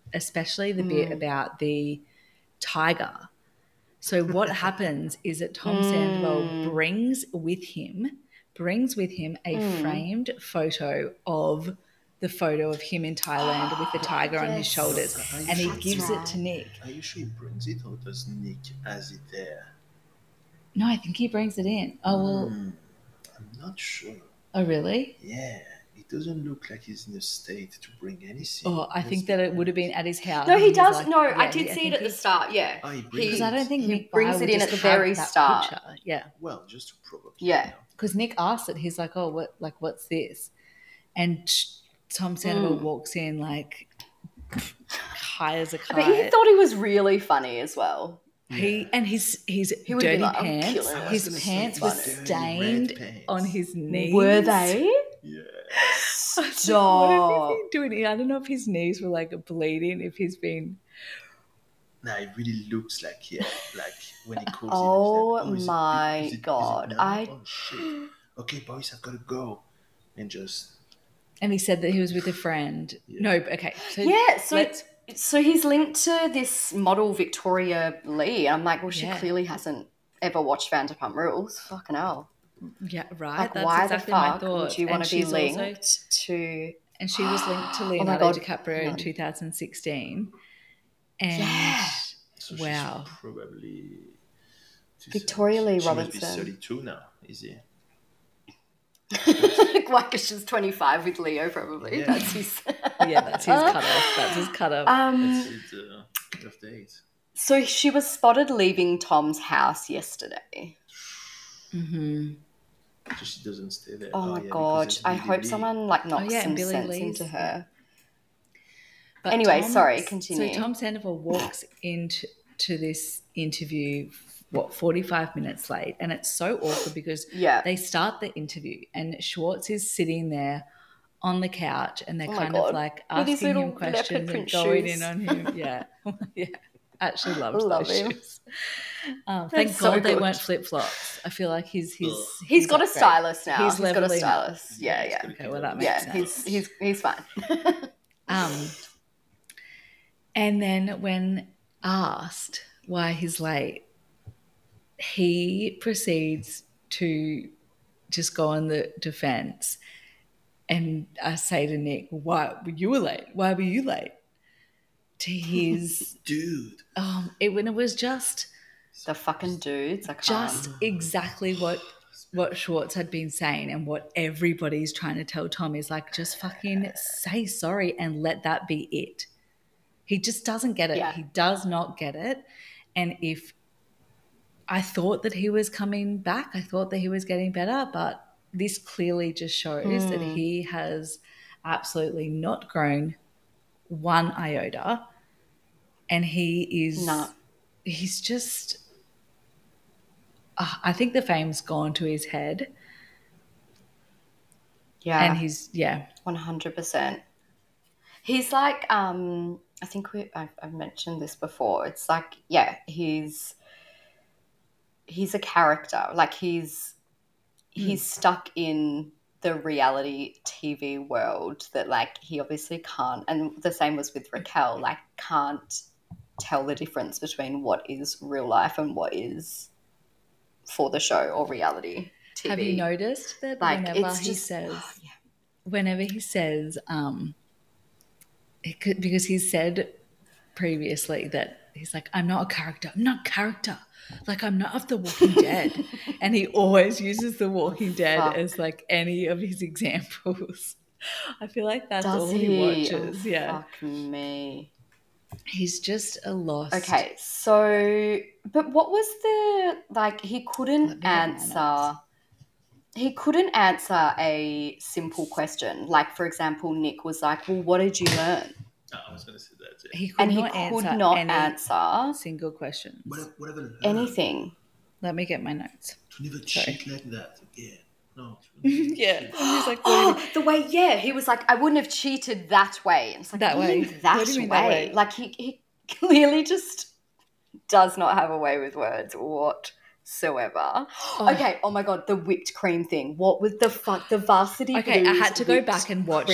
especially the bit about the tiger. So what happens is that Tom Sandoval brings with him a framed photo of the photo of him in Thailand with the tiger on his shoulders, and he gives it to Nick. Are you sure he brings it, or does Nick has it there? No, I think he brings it in. Oh, well. I'm not sure. Oh, really? Yeah. It doesn't look like he's in a state to bring anything. Oh, I think that it would have been at his house. No, he does. Like, no, yeah, I did see it at the start. Yeah, because I don't think Nick brings it in at the very start. Picture. Yeah. Well, just to provoke. Yeah. Because Nick asked it. He's like, "Oh, what's this?" And Tom Sandoval walks in like high as a kite. But he thought he was really funny as well. His dirty pants. His pants were stained on his knees. Were they? Yeah. Stop. What is he doing? I don't know if his knees were like bleeding. If he's been. No, it really looks like like when he calls my God! Oh shit! Okay, boys, I've got to go, and he said that he was with a friend. Yeah. No, okay. So he's linked to this model Victoria Lee. I'm like, well, she clearly hasn't ever watched Vanderpump Rules. Fucking hell. Yeah, right. Like, that's why exactly the fuck my thought. would you want to be linked to? And she was linked to Leonardo DiCaprio in 2016. And so wow, she's probably Victoria Lee she Robinson. Must be 32 now, is he? Why? Because she's 25 with Leo, probably. Yeah. That's his. That's his cutoff. That's his cutoff. That's his cutoff date. So she was spotted leaving Tom's house yesterday. Mm-hmm. So she doesn't stay there. Oh my God! I hope someone knocks some sense into her. But anyway, continue. So Tom Sandoval walks into this interview 45 minutes late, and it's so awkward because they start the interview and Schwartz is sitting there on the couch and they're of like asking him questions and going in on him. Yeah. Actually loved those shoes. Thank God they weren't flip-flops. I feel like he's got a stylist now. He's got a stylist. Yeah. Okay, well that makes sense. He's fine. And then when asked why he's late, he proceeds to just go on the defense. And I say to Nick, why were you late? Why were you late? To his dude. When it was just the fucking dudes. Just exactly what Schwartz had been saying and what everybody's trying to tell Tom is like, just fucking say sorry and let that be it. He just doesn't get it. Yeah. He does not get it. And if I thought that he was coming back, I thought that he was getting better, but this clearly just shows that he has absolutely not grown one iota, and he is he's just I think the fame's gone to his head. And he's 100%. He's like I think I've mentioned this before. It's like he's a character. Like he's stuck in the reality TV world that like he obviously can't, and the same was with Raquel, like can't tell the difference between what is real life and what is for the show or reality TV. Have you noticed that like, whenever he says because he said previously that he's like, I'm not a character. I'm not character. Like, I'm not of The Walking Dead. And he always uses The Walking Dead as, like, any of his examples. I feel like that's all he watches. Fuck me. He's just a lost. Okay, so, but what was he couldn't answer. He couldn't answer a simple question. Like, for example, Nick was like, well, what did you learn? I was going to say that too. He could not answer single question. Whatever anything. Let me get my notes. To never cheat like that again. No. Yeah. He's like, the way, he was like, I wouldn't have cheated that way. And it's like, that way. That way. Like he clearly just does not have a way with words whatsoever. Okay, oh my God, the whipped cream thing. What was the fuck? The Varsity Okay, Blues I had to go back and watch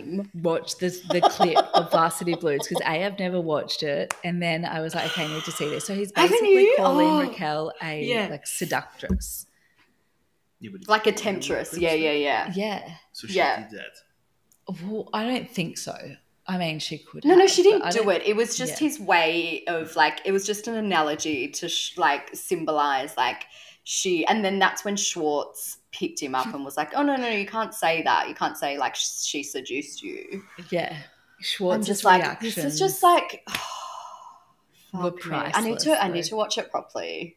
the clip of Varsity Blues because I've never watched it, and then I was like, okay, I need to see this. So he's basically calling Raquel a like seductress. Yeah, like a temptress. Yeah. So she did that. Well, I don't think so. I mean, she could. No, she didn't do it. It was just his way of like. It was just an analogy to like symbolize like she. And then that's when Schwartz picked him up and was like, "Oh no, you can't say that. You can't say like she seduced you." Yeah, Schwartz's like, reactions. This is just like were priceless. I need to watch it properly.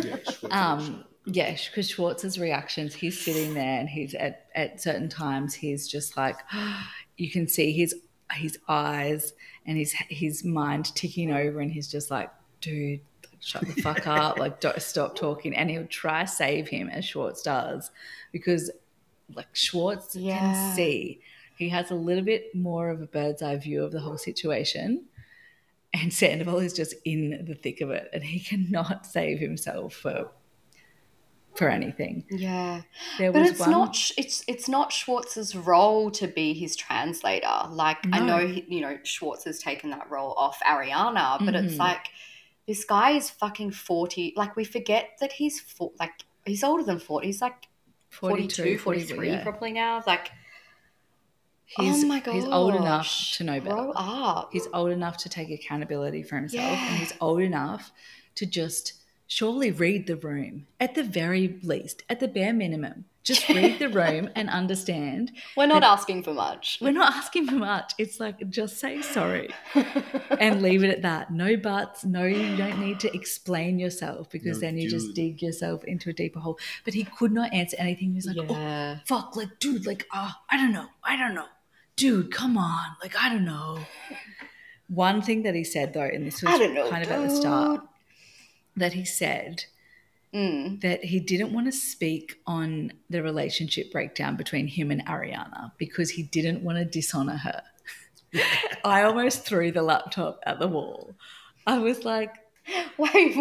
Yeah, because Schwartz's reactions, he's sitting there and he's at certain times he's just like, you can see his eyes and his mind ticking over, and he's just like, dude, shut the fuck up, like don't stop talking. And he'll try save him, as Schwartz does, because like Schwartz can see, he has a little bit more of a bird's eye view of the whole situation, and Sandoval is just in the thick of it and he cannot save himself for anything. Yeah. But it's not Schwartz's role to be his translator. Like, no. I know, Schwartz has taken that role off Ariana, but it's like, this guy is fucking 40. Like, we forget that he's older than 40. He's like 42, 43 probably now. Like, oh my God. He's old enough to know better. Grow up. He's old enough to take accountability for himself, and he's old enough to just surely read the room, at the very least, at the bare minimum. Just read the room and understand. We're not asking for much. We're not asking for much. It's like, just say sorry and leave it at that. No buts. No, you don't need to explain yourself, because then you just dig yourself into a deeper hole. But he could not answer anything. He was like, oh, fuck, like, dude, like, I don't know. Dude, come on. Like, I don't know. One thing that he said, though, and this was kind of at the start, that he said that he didn't want to speak on the relationship breakdown between him and Ariana because he didn't want to dishonor her. I almost threw the laptop at the wall. I was like, wait,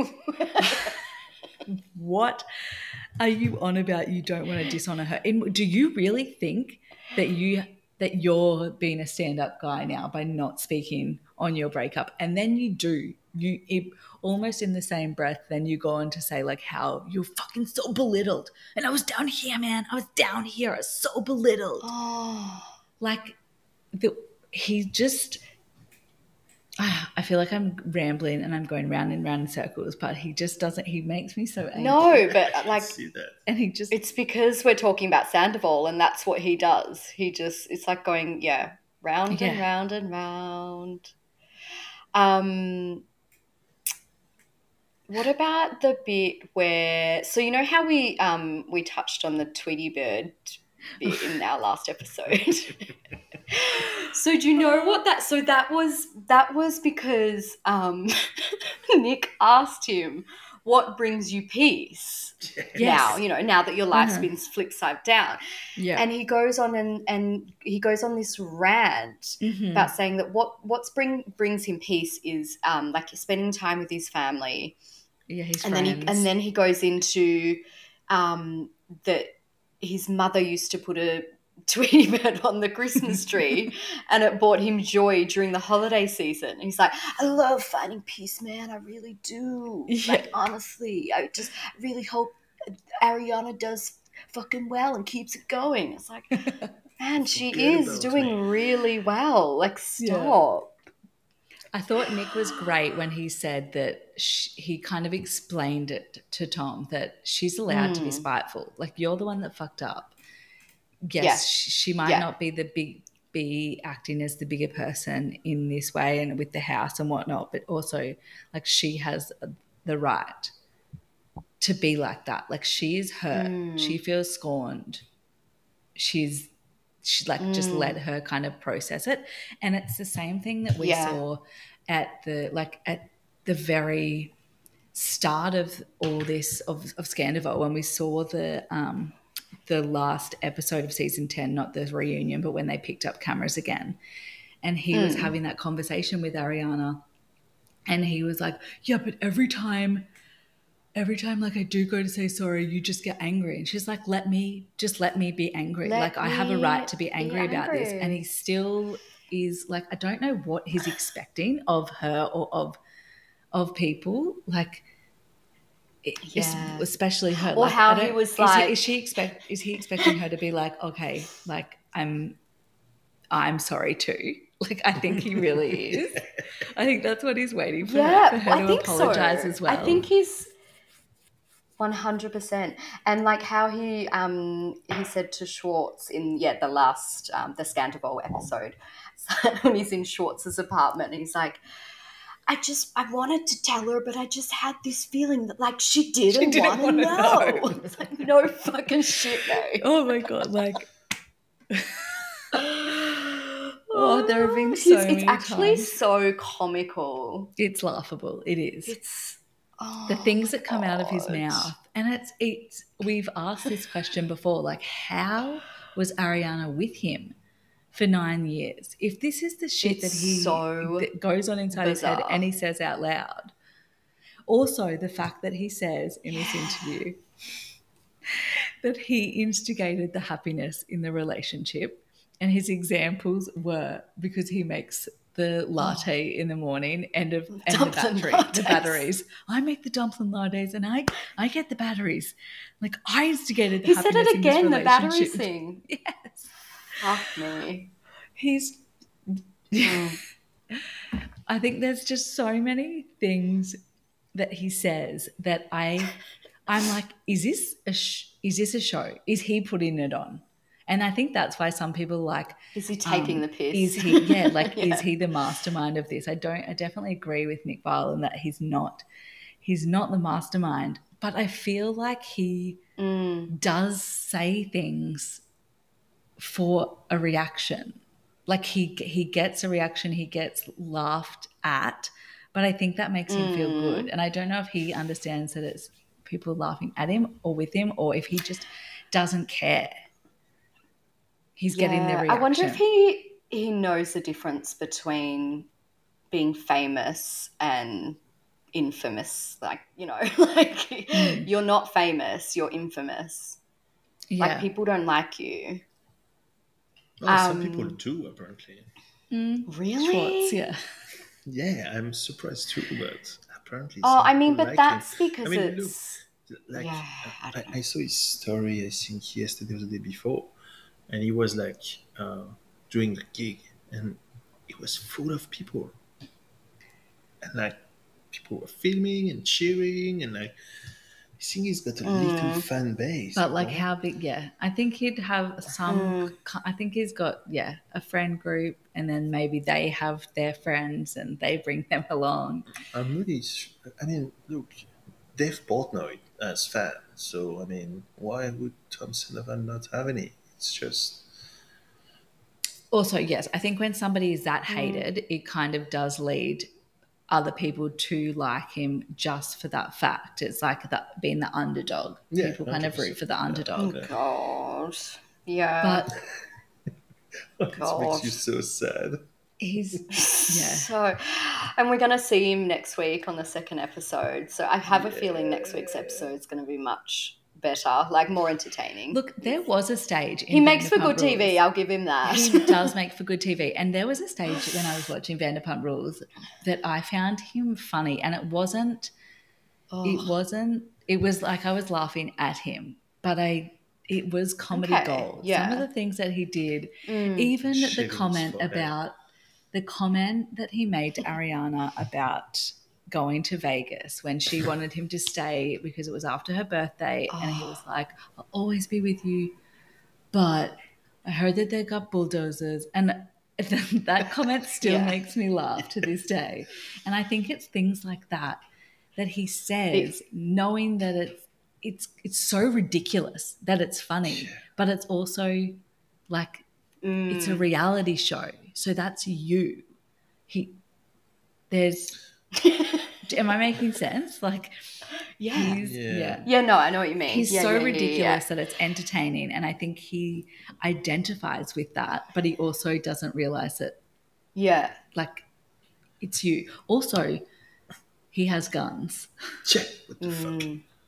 what are you on about? You don't want to dishonor her. And do you really think that you're being a stand-up guy now by not speaking on your breakup? And then you do. Almost in the same breath, then you go on to say like how you're fucking so belittled. And I was down here, man. I was down here. I was so belittled. Oh. Like he just, I feel like I'm rambling and I'm going round and round in circles, but he just doesn't, he makes me so angry. No, but like, see that. And he just, it's because we're talking about Sandoval and that's what he does. He just, it's like going, round and round and round. What about the bit where, so you know how we touched on the Tweety Bird bit in our last episode? So do you know what that was because Nick asked him, what brings you peace? Yes. Now that your life's been flipped side down. Yeah. And he goes on and he goes on this rant about saying that what brings him peace is like spending time with his family. Yeah, his and friends. Then he goes into that his mother used to put a Tweety Bird on the Christmas tree and it brought him joy during the holiday season. And he's like, I love finding peace, man. I really do. Yeah. Like, honestly, I just really hope Ariana does fucking well and keeps it going. It's like, man, she is doing really well. Like, stop. I thought Nick was great when he said that he kind of explained it to Tom that she's allowed to be spiteful. Like, you're the one that fucked up. Yes, she might not be acting as the bigger person in this way and with the house and whatnot, but also like she has the right to be like that. Like, she is hurt. She feels scorned. She's like, just let her kind of process it. And it's the same thing that we saw at the very start of all this of Scandival, when we saw the last episode of season 10, not the reunion, but when they picked up cameras again. And he was having that conversation with Ariana and he was like, yeah, but every time every time like I do go to say sorry, you just get angry. And she's like, let me be angry. I have a right to be angry about this. And he still is like, I don't know what he's expecting of her or of people. Like, especially her. Or like, how he was like, is he expecting her to be like, okay, like I'm sorry too. Like, I think he really is. I think that's what he's waiting for, for her to apologize as well. I think he's 100%. And like how he said to Schwartz in the last the Scandal episode, when he's in Schwartz's apartment, and he's like, I wanted to tell her, but I just had this feeling that like she didn't want to know. It's like, no fucking shit, mate. Oh my God, like there have been so many It's actually times. so comical. It's laughable. It is. It's the things that come out of his mouth. And it's we've asked this question before, like, how was Ariana with him for 9 years? If this is the shit that goes on inside his head and he says out loud. Also, the fact that he says in this interview that he instigated the happiness in the relationship, and his examples were because he makes the latte in the morning and the batteries. I make the dumpling lattes and I get the batteries. Like, I instigated the happiness in this relationship. He said it again, the battery thing. Yes. Fuck me. I think there's just so many things that he says that I'm like, is this a show? Is he putting it on? And I think that's why some people like, is he taking the piss? Is he is he the mastermind of this? I definitely agree with Nick Viall that he's not the mastermind, but I feel like he does say things for a reaction. Like he gets a reaction, he gets laughed at, but I think that makes him feel good. And I don't know if he understands that it's people laughing at him or with him, or if he just doesn't care. He's getting the reaction. I wonder if he knows the difference between being famous and infamous. Like, you know, like you're not famous, you're infamous. Yeah. Like, people don't like you. Well, some people do, apparently. Really? Schwartz, yeah. Yeah, I'm surprised too, but apparently. But that's because it's like I saw his story, I think yesterday or the day before, and he was like doing a gig, and it was full of people, and like people were filming and cheering, and like I think he's got a little fan base. But like, how big? Yeah, I think he'd have some. I think he's got a friend group, and then maybe they have their friends and they bring them along. I'm really. I mean, look, they've both know it as fans. So I mean, why would Tom Sullivan not have any? It's just. Also, yes, I think when somebody is that hated, it kind of does lead other people to like him just for that fact. It's like that being the underdog. Yeah, people kind of root for the underdog. Oh God, yeah. But it makes you so sad. So, and we're gonna see him next week on the second episode. So I have a feeling next week's episode is going to be much better, like more entertaining. Look, there was a stage. He makes for good TV. I'll give him that. He does make for good TV. And there was a stage when I was watching Vanderpump Rules that I found him funny, and it wasn't. It was like I was laughing at him, but it was comedy gold. Yeah. Some of the things that he did, even the comment that he made to Ariana about going to Vegas when she wanted him to stay because it was after her birthday, and he was like, I'll always be with you, but I heard that they got bulldozers, and that comment still makes me laugh to this day. And I think it's things like that he says, knowing that it's so ridiculous that it's funny, but it's also like it's a reality show, so that's you. Am I making sense? Like, no, I know what you mean. He's so ridiculous that it's entertaining, and I think he identifies with that, but he also doesn't realize it. Yeah. Like, it's you. Also, he has guns. Yeah, what the fuck?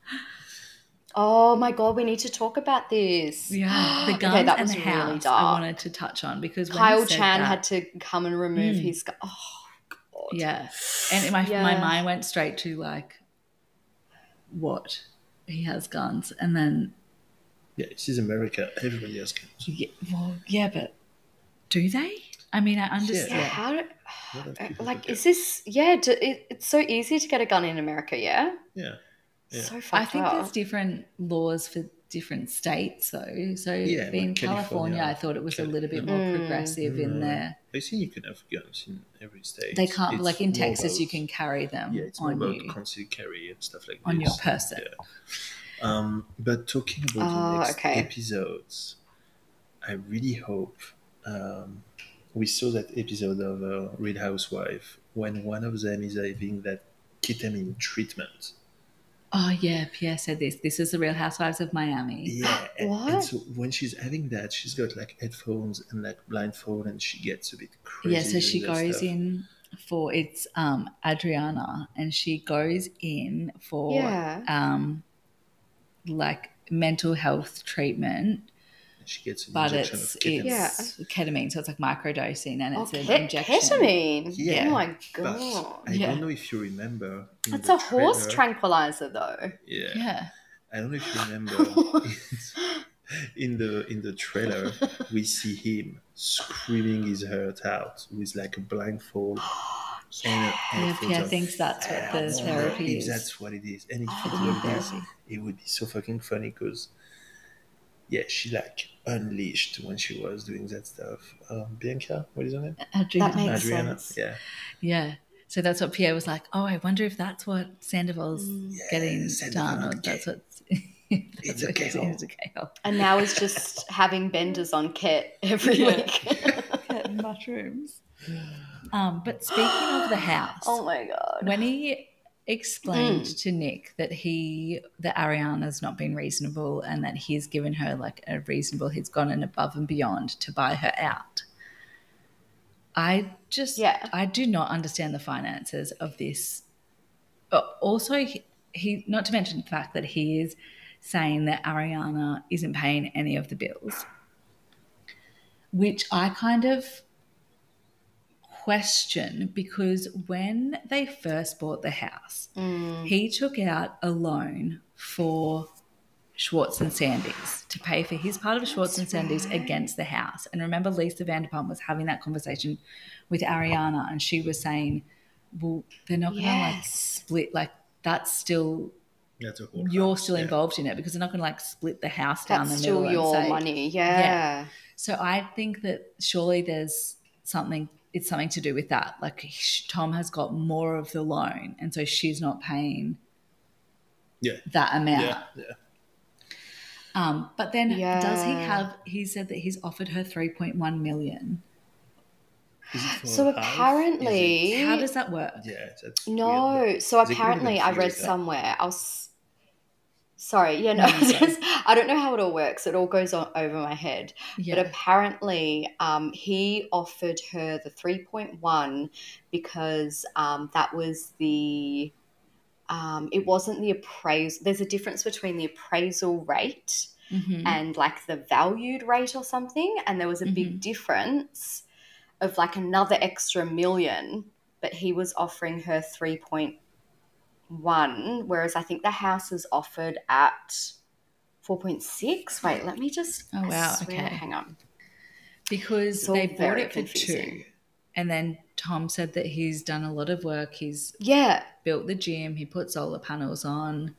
Oh my God, we need to talk about this. Yeah, the guns and the house really dark. I wanted to touch on because when Kyle Chan had to come and remove his gun. Oh God. Yeah, and my mind went straight to like, what? He has guns, and then. Yeah, this is America. Everybody has guns. Yeah, well, yeah, but do they? I mean, I understand. Yeah, is this? Yeah, it's so easy to get a gun in America. Yeah. Yeah. So fucked I think up. there's different laws for different states, though. So in California, I thought it was a little bit more progressive in there. I think you can have guns in every state. They can't, like in Texas, you can carry them. Yeah, it's more about concealed carry and stuff like on your person. Yeah. But talking about the next episodes, I really hope we saw that episode of Real Housewife when one of them is having that ketamine treatment. Oh, yeah, Pierre said this. This is the Real Housewives of Miami. Yeah. And so when she's having that, she's got like headphones and like blindfold and she gets a bit crazy. Yeah, so she goes in for, it's Adriana, and she goes in for like mental health treatment. She gets an injection of ketamine. It's ketamine, so it's like microdosing, and it's an injection. Ketamine? Yeah. Oh my God. I don't know if you remember. It's a horse tranquilizer though. Yeah. I don't know if you remember. in the trailer, we see him screaming his heart out with like a blindfold. Pierre thinks that's what the therapy is. That's what it is. And if it's what it is, it would be so fucking funny because she like unleashed when she was doing that stuff. Bianca, what is her name? That makes sense. Yeah. So that's what Pierre was like, oh, I wonder if that's what Sandoval's getting done. Or that's what it's a KO. And now he's just having benders on Ket every week. Ket and mushrooms. But speaking of the house. Oh my God. When he explained to Nick that Ariana's not been reasonable and that he's given her like he's gone and above and beyond to buy her out. I do not understand the finances of this. Also, he not to mention the fact that he is saying that Ariana isn't paying any of the bills, which I kind of question, because when they first bought the house, he took out a loan for Schwartz and Sandy's to pay for his part of Schwartz and Sandy's against the house. And remember, Lisa Vanderpump was having that conversation with Ariana, and she was saying, well, they're not going to like split, like that's still... You're still involved in it because they're not going to like split the house down the middle. That's still your money, yeah. So I think that surely there's something to do with that. Like Tom has got more of the loan, and so she's not paying that amount. But then he said that he's offered her $3.1 million. So apparently... How does that work? Yeah, that's weird. So apparently I read somewhere... I don't know how it all works. It all goes on over my head. Yeah. But apparently he offered her the 3.1 because that was the... it wasn't the appraisal. There's a difference between the appraisal rate and like the valued rate or something. And there was a big difference of like another extra $1 million, but he was offering her 3.1, whereas I think the house is offered at 4.6. Wait, let me just... Oh, wow. Okay. Hang on. Because they bought it for confusing. 2. And then Tom said that he's done a lot of work. He's built the gym. He put solar panels on.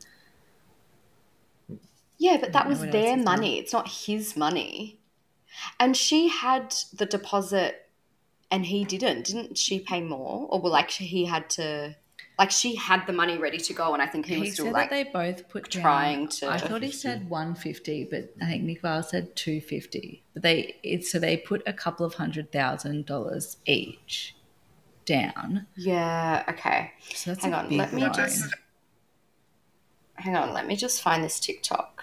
Yeah, but that was their money. It's not his money. And she had the deposit and he didn't. Didn't she pay more? Or like he had to... Like she had the money ready to go, and I think he was still like they both put trying to. I thought he said 150, but I think Nick Vile said 250. But they put a couple of $100,000 each down. Yeah. Okay. So that's Hang on. Let me just find this TikTok.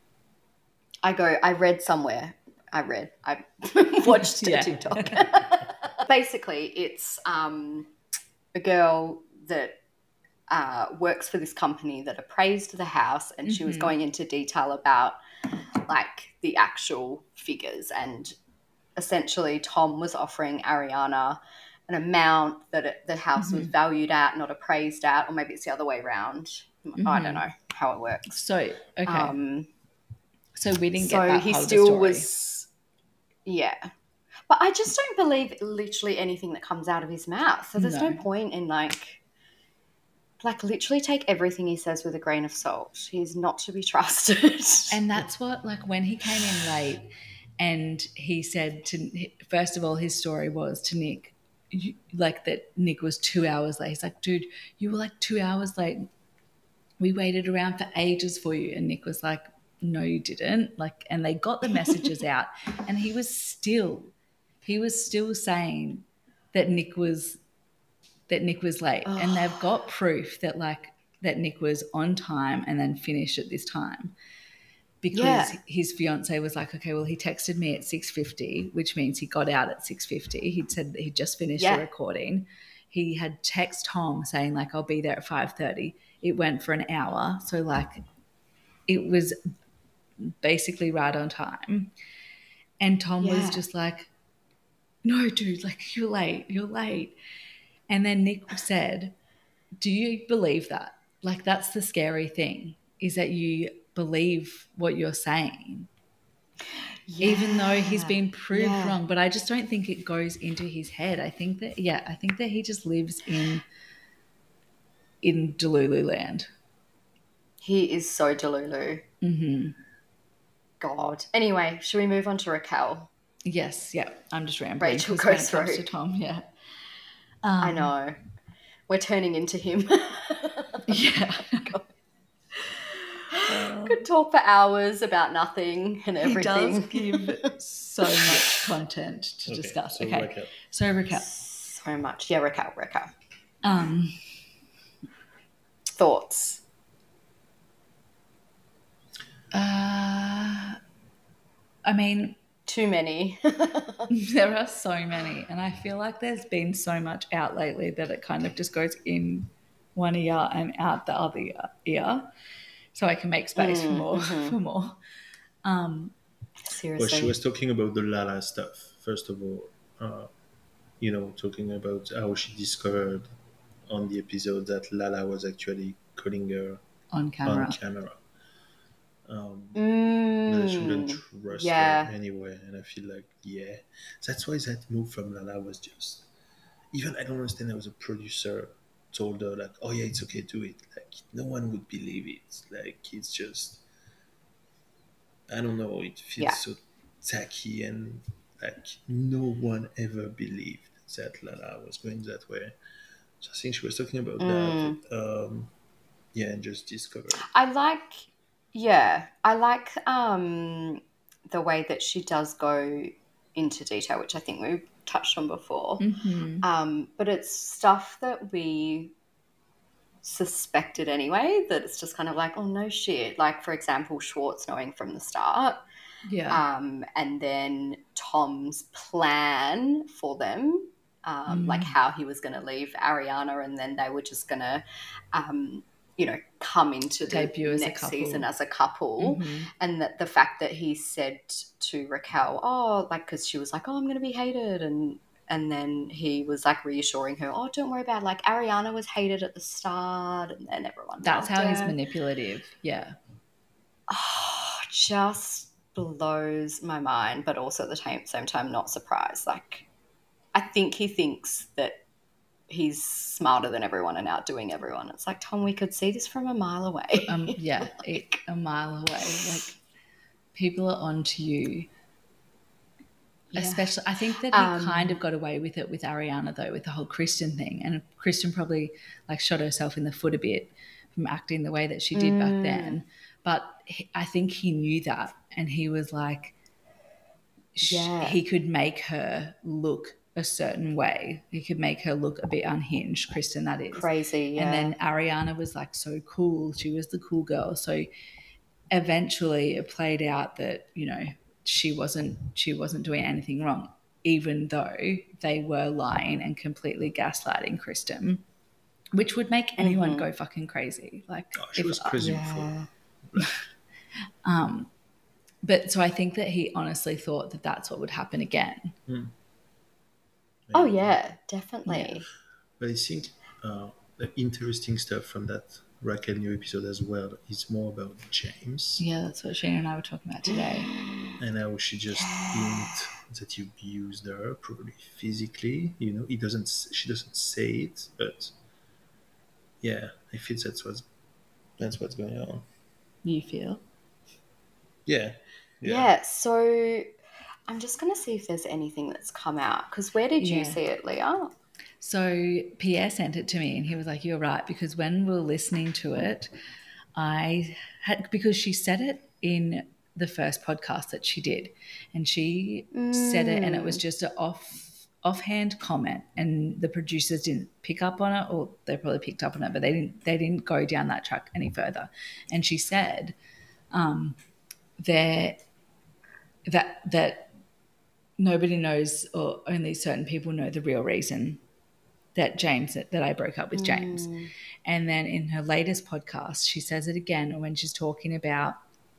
I read somewhere. I watched a TikTok. Basically, it's a girl that works for this company that appraised the house, and she was going into detail about like the actual figures, and essentially Tom was offering Ariana an amount that the house was valued at, not appraised at, or maybe it's the other way around. I don't know how it works. So, okay. So we didn't get that part of the story. So he still was, yeah. But I just don't believe literally anything that comes out of his mouth. So there's no point in like literally take everything he says with a grain of salt. He's not to be trusted. And that's what, like, when he came in late and he said to, first of all, his story was to Nick, like that Nick was 2 hours late. He's like, dude, you were like 2 hours late. We waited around for ages for you. And Nick was like, no, you didn't. Like, and they got the messages out, and he was still saying that Nick was late. Oh. And they've got proof that Nick was on time and then finished at this time. Because his fiance was like, okay, well, he texted me at 6:50, which means he got out at 6:50. He'd said that he'd just finished the recording. He had texted Tom saying, like, I'll be there at 5:30. It went for an hour. So, like, it was basically right on time. And Tom was just like, no, dude, like, you're late. And then Nick said, do you believe that? Like, that's the scary thing, is that you believe what you're saying, even though he's been proved wrong. But I just don't think it goes into his head. I think that he just lives in Delulu land. He is so Delulu. God. Anyway, should we move on to Raquel? Yes. Yeah. I'm just rambling. Rachel goes through to Tom. Yeah. I know. We're turning into him. Yeah. Could talk for hours about nothing and everything. He does give so much content to discuss. Okay. So Raquel. So much. Yeah, Raquel. Thoughts? I mean, too many. There are so many, and I feel like there's been so much out lately that it kind of just goes in one ear and out the other ear, so I can make space for more. Seriously. Well, she was talking about the Lala stuff. First of all, talking about how she discovered on the episode that Lala was actually calling her on camera. That I shouldn't trust her anyway, and I feel like that's why that move from Lala was just, even I don't understand how the producer told her like, oh yeah, it's okay, do it. Like, no one would believe it. Like, it's just, I don't know, it feels so tacky, and like no one ever believed that Lala was going that way. So I think she was talking about that. And just discovered. I like the way that she does go into detail, which I think we touched on before. But it's stuff that we suspected anyway, that it's just kind of like, oh, no shit. Like, for example, Schwartz knowing from the start. Yeah. And then Tom's plan for them, like how he was going to leave Ariana, and then they were just going to come into the next season as a couple. And that the fact that he said to Raquel, because she was like, oh, I'm going to be hated. And then he was like reassuring her, oh, don't worry about it. Like, Ariana was hated at the start, and then everyone That's how her. He's manipulative. Yeah. Oh, just blows my mind, but also at the same time not surprised. Like, I think he thinks that he's smarter than everyone and outdoing everyone. It's like, Tom, we could see this from a mile away. A mile away. Like, people are on to you. Yeah. Especially, I think that he kind of got away with it with Ariana, though, with the whole Kristen thing. And Kristen probably like shot herself in the foot a bit from acting the way that she did back then. But I think he knew that, and he was like, he could make her look a certain way. He could make her look a bit unhinged, Kristen, that is. Crazy, yeah. And then Ariana was like so cool. She was the cool girl. So eventually it played out that, she wasn't doing anything wrong, even though they were lying and completely gaslighting Kristen. which would make anyone go fucking crazy. Like, she was crazy before. But so I think that he honestly thought that that's what would happen again. Oh yeah, definitely. Yeah. But I think the interesting stuff from that Raquel new episode as well is more about James. Yeah, that's what Shane and I were talking about today. And how she just hint that he abused her, probably physically. You know, she doesn't say it, but yeah, I feel that's what's going on. You feel? Yeah. So I'm just going to see if there's anything that's come out. Because where did you see it, Leah? So Pierre sent it to me and he was like, you're right. Because when we were listening to it, because she said it in the first podcast that she did. And she said it and it was just an offhand comment, and the producers didn't pick up on it, or they probably picked up on it, but they didn't go down that track any further. And she said that nobody knows, or only certain people know the real reason that I broke up with James. And then in her latest podcast, she says it again when she's talking about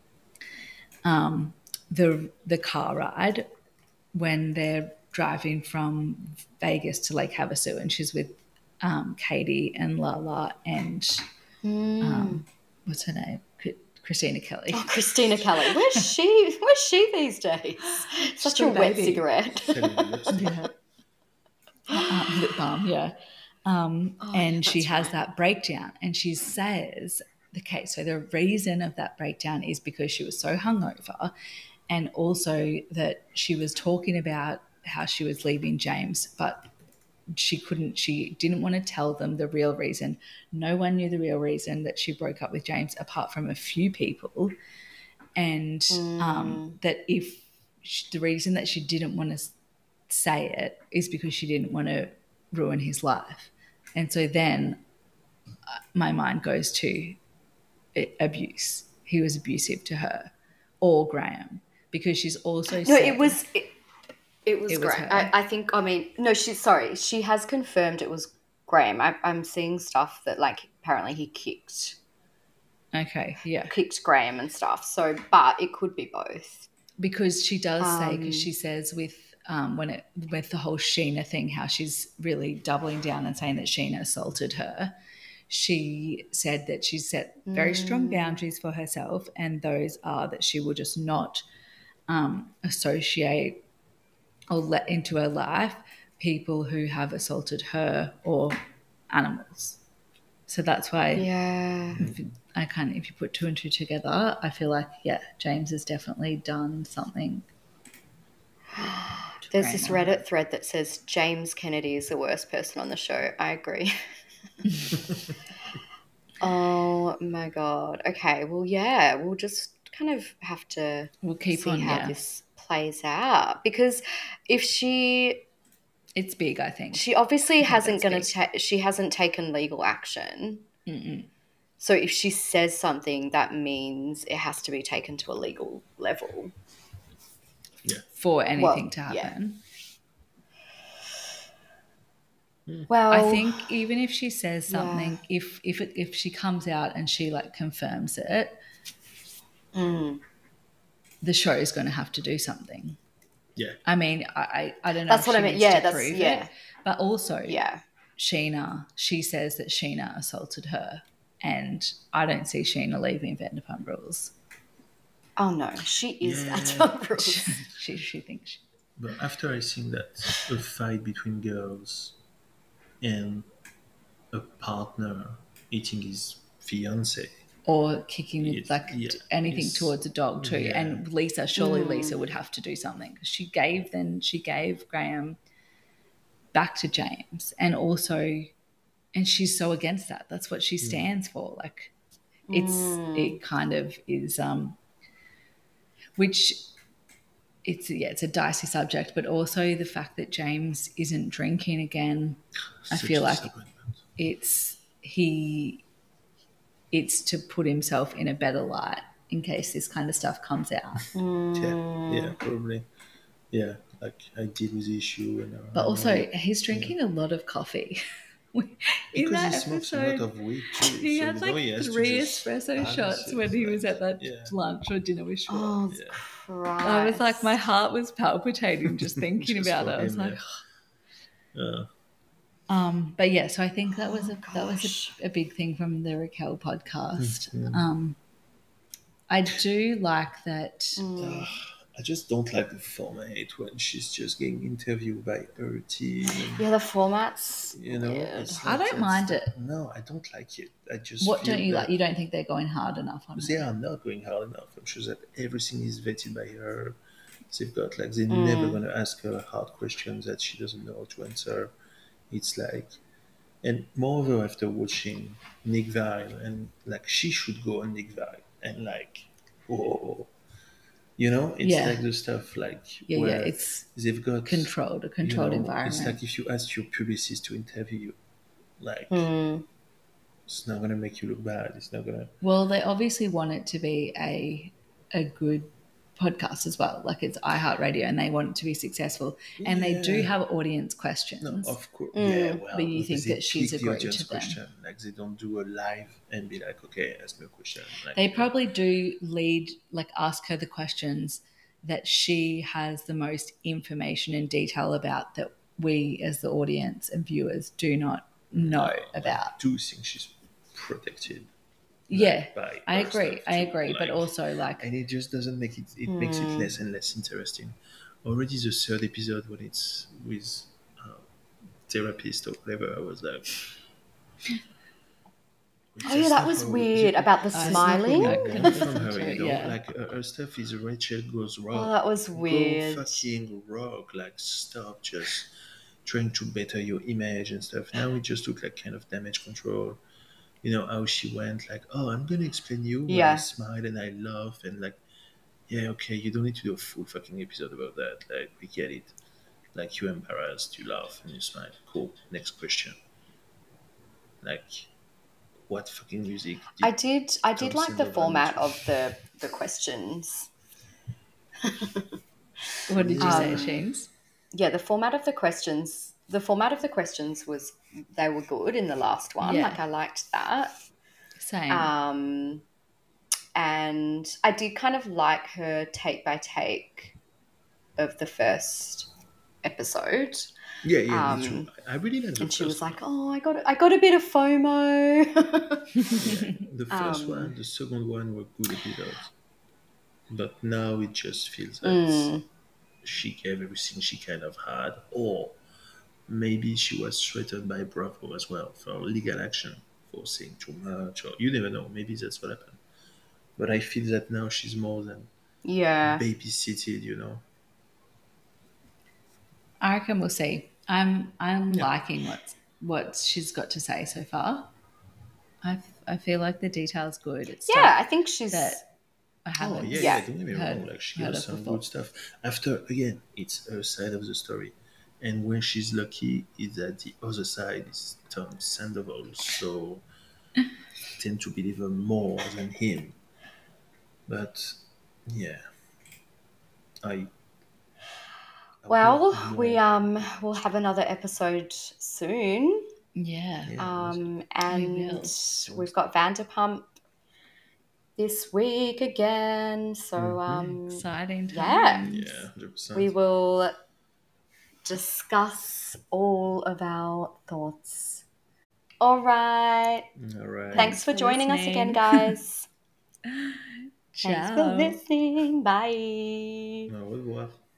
the car ride when they're driving from Vegas to Lake Havasu, and she's with Katie and Lala and what's her name? Christina Kelly. Oh, Christina Kelly. Where's she these days? Such a wet cigarette. Lip balm, yeah. And she has that breakdown, and she says so the reason of that breakdown is because she was so hungover, and also that she was talking about how she was leaving James, but she didn't want to tell them the real reason. No one knew the real reason that she broke up with James apart from a few people. And that the reason that she didn't want to say it is because she didn't want to ruin his life. And so then my mind goes to abuse. He was abusive to her, or Graham, because she's also said... It was Graham. I think, she has confirmed it was Graham. I'm seeing stuff that, like, apparently he kicked. Okay, yeah. Kicked Graham and stuff. So, but it could be both. Because she does say, because she says with the whole Sheena thing, how she's really doubling down and saying that Sheena assaulted her. She said that she set very strong boundaries for herself, and those are that she will just not associate or let into her life people who have assaulted her or animals. So that's why if you put two and two together, I feel like, James has definitely done something. There's this Reddit thread that says James Kennedy is the worst person on the show. I agree. Oh my God. Okay. Well, we'll just kind of have to see how this plays out, because if it's big, I think. She obviously she hasn't taken legal action. So if she says something, that means it has to be taken to a legal level. Yeah. For anything to happen. Yeah. Well, I think even if she says something, if she comes out and she like confirms it, the show is going to have to do something. Yeah. I mean, I don't know. That's what I mean. Yeah, that's it, but also, Sheena. She says that Sheena assaulted her, and I don't see Sheena leaving Vanderpump Rules. Oh no, she is Vanderpump Rules. she thinks. But after I seen that a fight between girls and a partner eating his fiance, or kicking anything towards a dog too. Yeah. And Lisa would have to do something. She gave Graham back to James, and she's so against that. That's what she stands for. Like it kind of is, which it's a dicey subject, but also the fact that James isn't drinking again, I feel like it's to put himself in a better light in case this kind of stuff comes out. Yeah, probably. Yeah, like I deal with the issue. But also, he's drinking a lot of coffee. In that he smokes a lot episode, of weed too. he So, had like he has 3 to just espresso balance shots it, when he like, was at that yeah. lunch or dinner with Sean. Oh, Yeah. Christ. I was like, my heart was palpitating just thinking Just about for it. I was him, like, yeah. but yeah, so I think that was gosh. a big thing from the Raquel podcast. Mm-hmm. I do like that. I just don't like the format when she's just getting interviewed by her team. Yeah, the format's You know, weird. it's I don't mind it. No, I don't like it. I just What feel don't you that like? You don't think they're going hard enough on they it? are not going hard enough. I'm sure that everything is vetted by her. They've got like they're never gonna ask her hard questions that she doesn't know how to answer. It's like, and moreover, after watching Nick Vile, and like she should go on Nick Vile and like, whoa, you know, it's Yeah. like the stuff like Yeah, where it's they've got a controlled environment. It's like if you ask your publicist to interview you, like it's not gonna make you look bad. It's not gonna. Well, they obviously want it to be a good podcast as well. Like it's iHeartRadio, and they want it to be successful. And they do have audience questions. No, of course. Yeah, well, but you think they that she's pick the agreed audience to them. question. Like they don't do a live and be like, okay, ask me a question. Like, They probably do ask her the questions that she has the most information and detail about that we as the audience and viewers do not know about. I do think she's protected. Yeah, by I her agree. stuff I too, agree. But also like, and it just doesn't make it. It makes it less and less interesting. Already the third episode when it's with therapist or whatever, I was like. Oh yeah, that was weird about the smiling. From her, you know, like her stuff is Rachel goes rogue. Oh, that was weird. Go fucking rogue, like stop just trying to better your image and stuff. Now it just looked like kind of damage control. You know how she went like, oh, I'm gonna explain you when I smile and I laugh and like, yeah, okay, you don't need to do a full fucking episode about that. Like we get it. Like you're embarrassed, you laugh and you smile. Cool. Next question. Like. What fucking music? I did like the format of the questions. What did you say, Sheens? Yeah, the format of the questions. The format of the questions was they were good in the last one. Yeah. Like I liked that. Same. And I did kind of like her take by take of the first episode. Yeah, me too. I really liked the and she was one. like, "Oh, I got a bit of FOMO." The first one, the second one were good episodes, but now it just feels that she gave everything she kind of had, or maybe she was threatened by Bravo as well for legal action for saying too much, or you never know. Maybe that's what happened. But I feel that now she's more than babysitted, you know. I reckon we'll see. I'm liking what she's got to say so far. I feel like the detail's good. It's I think she's. I haven't. Don't get me wrong. Like she has some good stuff. After again, it's her side of the story, and when she's lucky, is that the other side is Tom Sandoval. So I tend to believe her more than him. But yeah, Well, we'll have another episode soon. Yeah. And we've got Vanderpump this week again. So exciting times. Yeah. 100%. We will discuss all of our thoughts. All right. Thanks for joining us again, guys. Ciao. Thanks for listening. Bye. Au revoir.